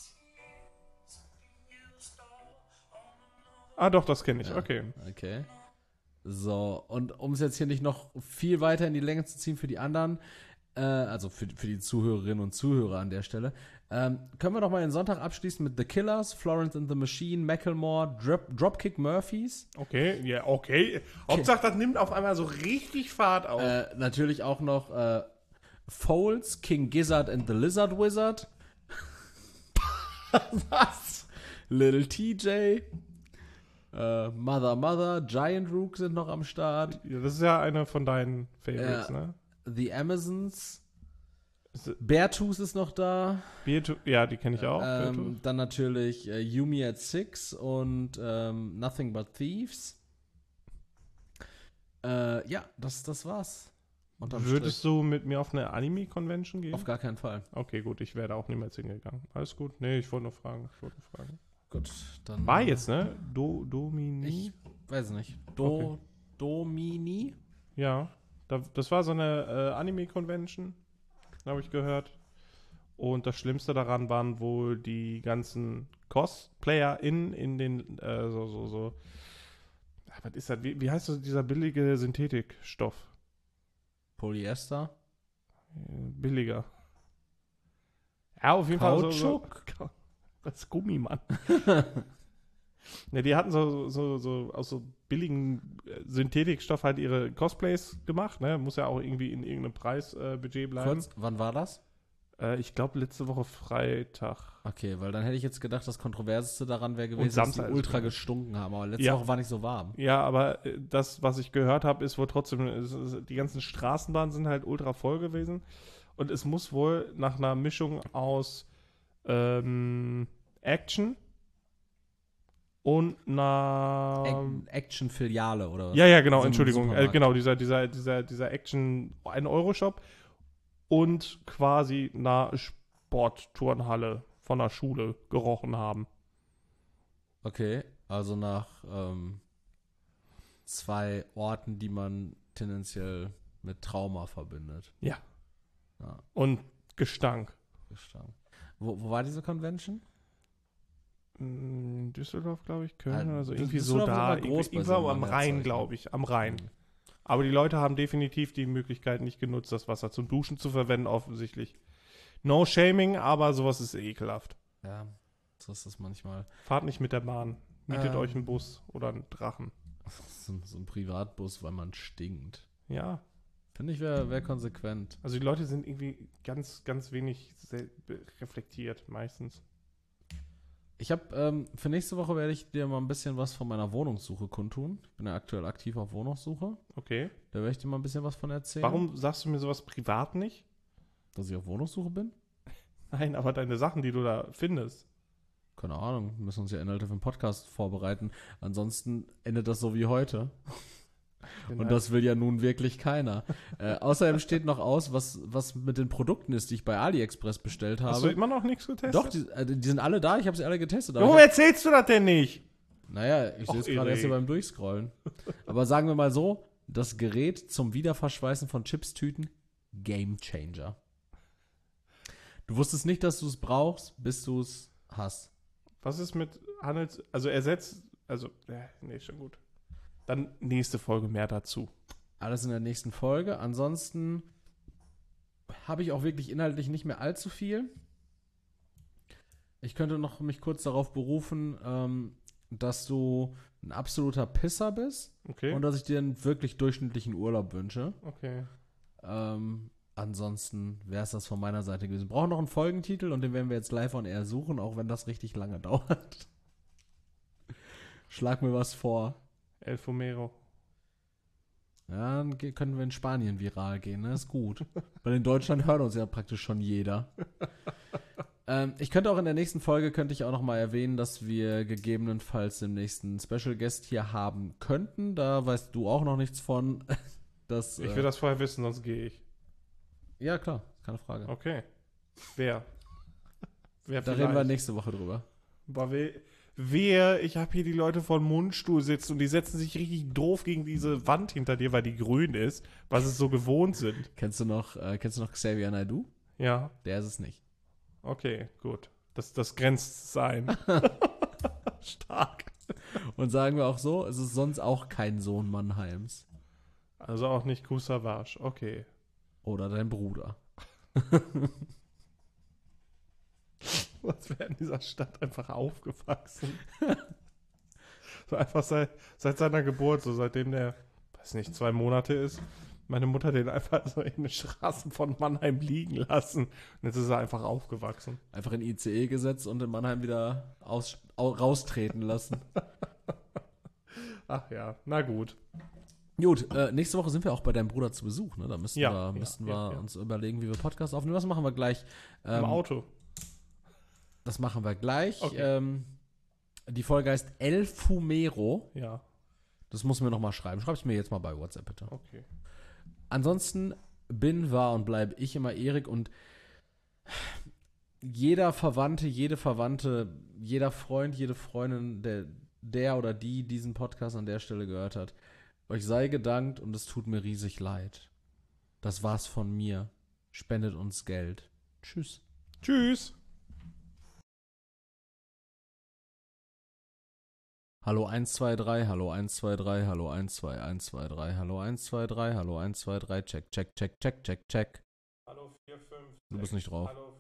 Ah, doch, das kenne ich. Ja. Okay. Okay. So, und um es jetzt hier nicht noch viel weiter in die Länge zu ziehen für die anderen, äh, also für, für die Zuhörerinnen und Zuhörer an der Stelle, ähm, können wir doch mal den Sonntag abschließen mit The Killers, Florence and the Machine, Macklemore, Drop, Dropkick Murphys. Okay, ja, okay. Hauptsache, das nimmt auf einmal so richtig Fahrt auf. Äh, natürlich auch noch äh, Foles, King Gizzard and the Lizard Wizard. Was? Little T J, äh, Mother Mother, Giant Rook sind noch am Start. Ja, das ist ja eine von deinen Favorites, Ja. ne? The Amazons. Ist- Beartooth ist noch da. Beartooth, ja, die kenne ich auch. Ähm, Beartooth. dann natürlich äh, Yumi at Six und ähm, Nothing But Thieves. Äh, ja, das, das war's. Unterm Würdest du mit mir auf eine Anime-Convention gehen? Strich. Auf gar keinen Fall. Okay, gut, ich wäre da auch niemals hingegangen. Alles gut. Nee, ich wollte nur fragen. Ich wollte nur fragen. Gut, dann. War jetzt, ne? Do, Domini? Ich weiß nicht. Do, Okay. Domini? Ja. Da, das war so eine äh, Anime-Convention, habe ich gehört. Und das Schlimmste daran waren wohl die ganzen Cosplayer in, in den, äh, so, so, so. Ah, was ist das? Wie, wie heißt das, dieser billige Synthetikstoff? Polyester? Äh, Billiger. Ja, auf jeden Fall so, so. Kautschuk? Was Gummi, Mann. Ne, die hatten so, so, so aus so billigen äh, Synthetikstoff halt ihre Cosplays gemacht, ne? Muss ja auch irgendwie in irgendeinem Preisbudget äh, bleiben. Kurz, wann war das? Äh, ich glaube letzte Woche Freitag. Okay, weil dann hätte ich jetzt gedacht, das Kontroverseste daran wäre gewesen, dass Samstag die ist ultra es. gestunken haben. Aber letzte Ja. Woche war nicht so warm. Ja, aber äh, das, was ich gehört habe, ist wohl trotzdem, es, es, die ganzen Straßenbahnen sind halt ultra voll gewesen. Und es muss wohl nach einer Mischung aus ähm, Action und einer... Ac- Action-Filiale oder was? Ja, ja, genau, So ein Entschuldigung. Äh, Supermarkt. genau, dieser, dieser, dieser, dieser Action ein Euro Shop und quasi einer Sportturnhalle von einer Schule gerochen haben. Okay, also nach ähm, zwei Orten, die man tendenziell mit Trauma verbindet. Ja. Ja, Und Gestank. gestanden. Wo, wo war diese Convention? Mm, Düsseldorf, glaube ich, Köln Ah, oder so. Dü- Irgendwie so Düsseldorf ist da. immer groß Irgendwie, bei so irgendwo am Manga-Zeug, Rhein, ne? glaube ich. Am Rhein. Mhm. Aber die Leute haben definitiv die Möglichkeit nicht genutzt, das Wasser zum Duschen zu verwenden, offensichtlich. No shaming, aber sowas ist ekelhaft. Ja, so ist das manchmal. Fahrt nicht mit der Bahn. Mietet Ähm. euch einen Bus oder einen Drachen. So, ein- so ein Privatbus, weil man stinkt. Ja. Finde ich, wäre wär konsequent. Also die Leute sind irgendwie ganz, ganz wenig sel- reflektiert meistens. Ich habe, ähm, für nächste Woche werde ich dir mal ein bisschen was von meiner Wohnungssuche kundtun. Ich bin ja aktuell aktiv auf Wohnungssuche. Okay. Da werde ich dir mal ein bisschen was von erzählen. Warum sagst du mir sowas privat nicht? Dass ich auf Wohnungssuche bin? Nein, aber deine Sachen, die du da findest. Keine Ahnung, wir müssen uns ja Inhalte für den Podcast vorbereiten. Ansonsten endet das so wie heute. Und das will ja nun wirklich keiner. äh, außerdem steht noch aus, was, was mit den Produkten ist, die ich bei AliExpress bestellt habe. Hast du immer noch nichts getestet? Doch, die, äh, die sind alle da, ich habe sie alle getestet. aber Warum ich hab, erzählst du das denn nicht? naja, ich Och, sehe es gerade erst hier Erik. beim Durchscrollen. Aber sagen wir mal so, das Gerät zum Wiederverschweißen von Chipstüten, Game Changer. Du wusstest nicht, dass du es brauchst, bis du es hast. Was ist mit Handels... Also ersetzt... Also, ja, nee, schon gut. Dann nächste Folge mehr dazu. Alles in der nächsten Folge. Ansonsten habe ich auch wirklich inhaltlich nicht mehr allzu viel. Ich könnte noch mich kurz darauf berufen, ähm, dass du ein absoluter Pisser bist Okay. und dass ich dir einen wirklich durchschnittlichen Urlaub wünsche. okay. Ähm, ansonsten wäre es das von meiner Seite gewesen. Wir brauchen noch einen Folgentitel und den werden wir jetzt live on air suchen, auch wenn das richtig lange dauert. Schlag mir was vor. El Fumero. Ja, dann ge- können wir in Spanien viral gehen, ne? Ist gut. Weil in Deutschland hört uns ja praktisch schon jeder. ähm, ich könnte auch in der nächsten Folge, könnte ich auch noch mal erwähnen, dass wir gegebenenfalls den nächsten Special Guest hier haben könnten. Da weißt du auch noch nichts von. Das, Ich äh, will das vorher wissen, sonst gehe ich. Ja, klar, keine Frage. Okay. Wer? Wer Da reden wir nächste Woche drüber. Boah, wer, wer, ich habe hier die Leute von Mundstuhl sitzen und die setzen sich richtig doof gegen diese Wand hinter dir, weil die grün ist, was es so gewohnt sind. Kennst du noch, äh, kennst du noch Xavier Naidoo? Ja, Der ist es nicht. okay, gut. Das, das grenzt sein. Stark. Und sagen wir auch so, es ist sonst auch kein Sohn Mannheims. Also auch nicht Kusavage, okay. Oder dein Bruder. Was wäre in dieser Stadt einfach aufgewachsen? So einfach seit, seit seiner Geburt, so seitdem der, weiß nicht, zwei Monate ist, meine Mutter den einfach so in den Straßen von Mannheim liegen lassen. Und jetzt ist er einfach aufgewachsen. Einfach in I C E gesetzt und in Mannheim wieder aus, au, raustreten lassen. Ach ja, na gut. Gut, äh, nächste Woche sind wir auch bei deinem Bruder zu Besuch, ne? Da müssten Ja, wir, ja, müssten ja, wir ja. uns überlegen, wie wir Podcast aufnehmen. Das machen wir gleich. Ähm, Im Auto. Das machen wir gleich. Okay. Ähm, die Folge heißt El Fumero. Ja, Das muss mir nochmal schreiben. Schreib es mir jetzt mal bei WhatsApp, bitte. okay. Ansonsten bin, war und bleibe ich immer Erik und jeder Verwandte, jede Verwandte, jeder Freund, jede Freundin, der, der oder die diesen Podcast an der Stelle gehört hat, euch sei gedankt und es tut mir riesig leid. Das war's von mir. Spendet uns Geld. Tschüss. Tschüss. Hallo eins zwei drei, hallo eins zwei drei, hallo eins zwei eins zwei drei, hallo eins zwei drei, hallo eins zwei drei, check, check, check, check, check, check. Hallo vier fünf. Du bist nicht drauf. Hallo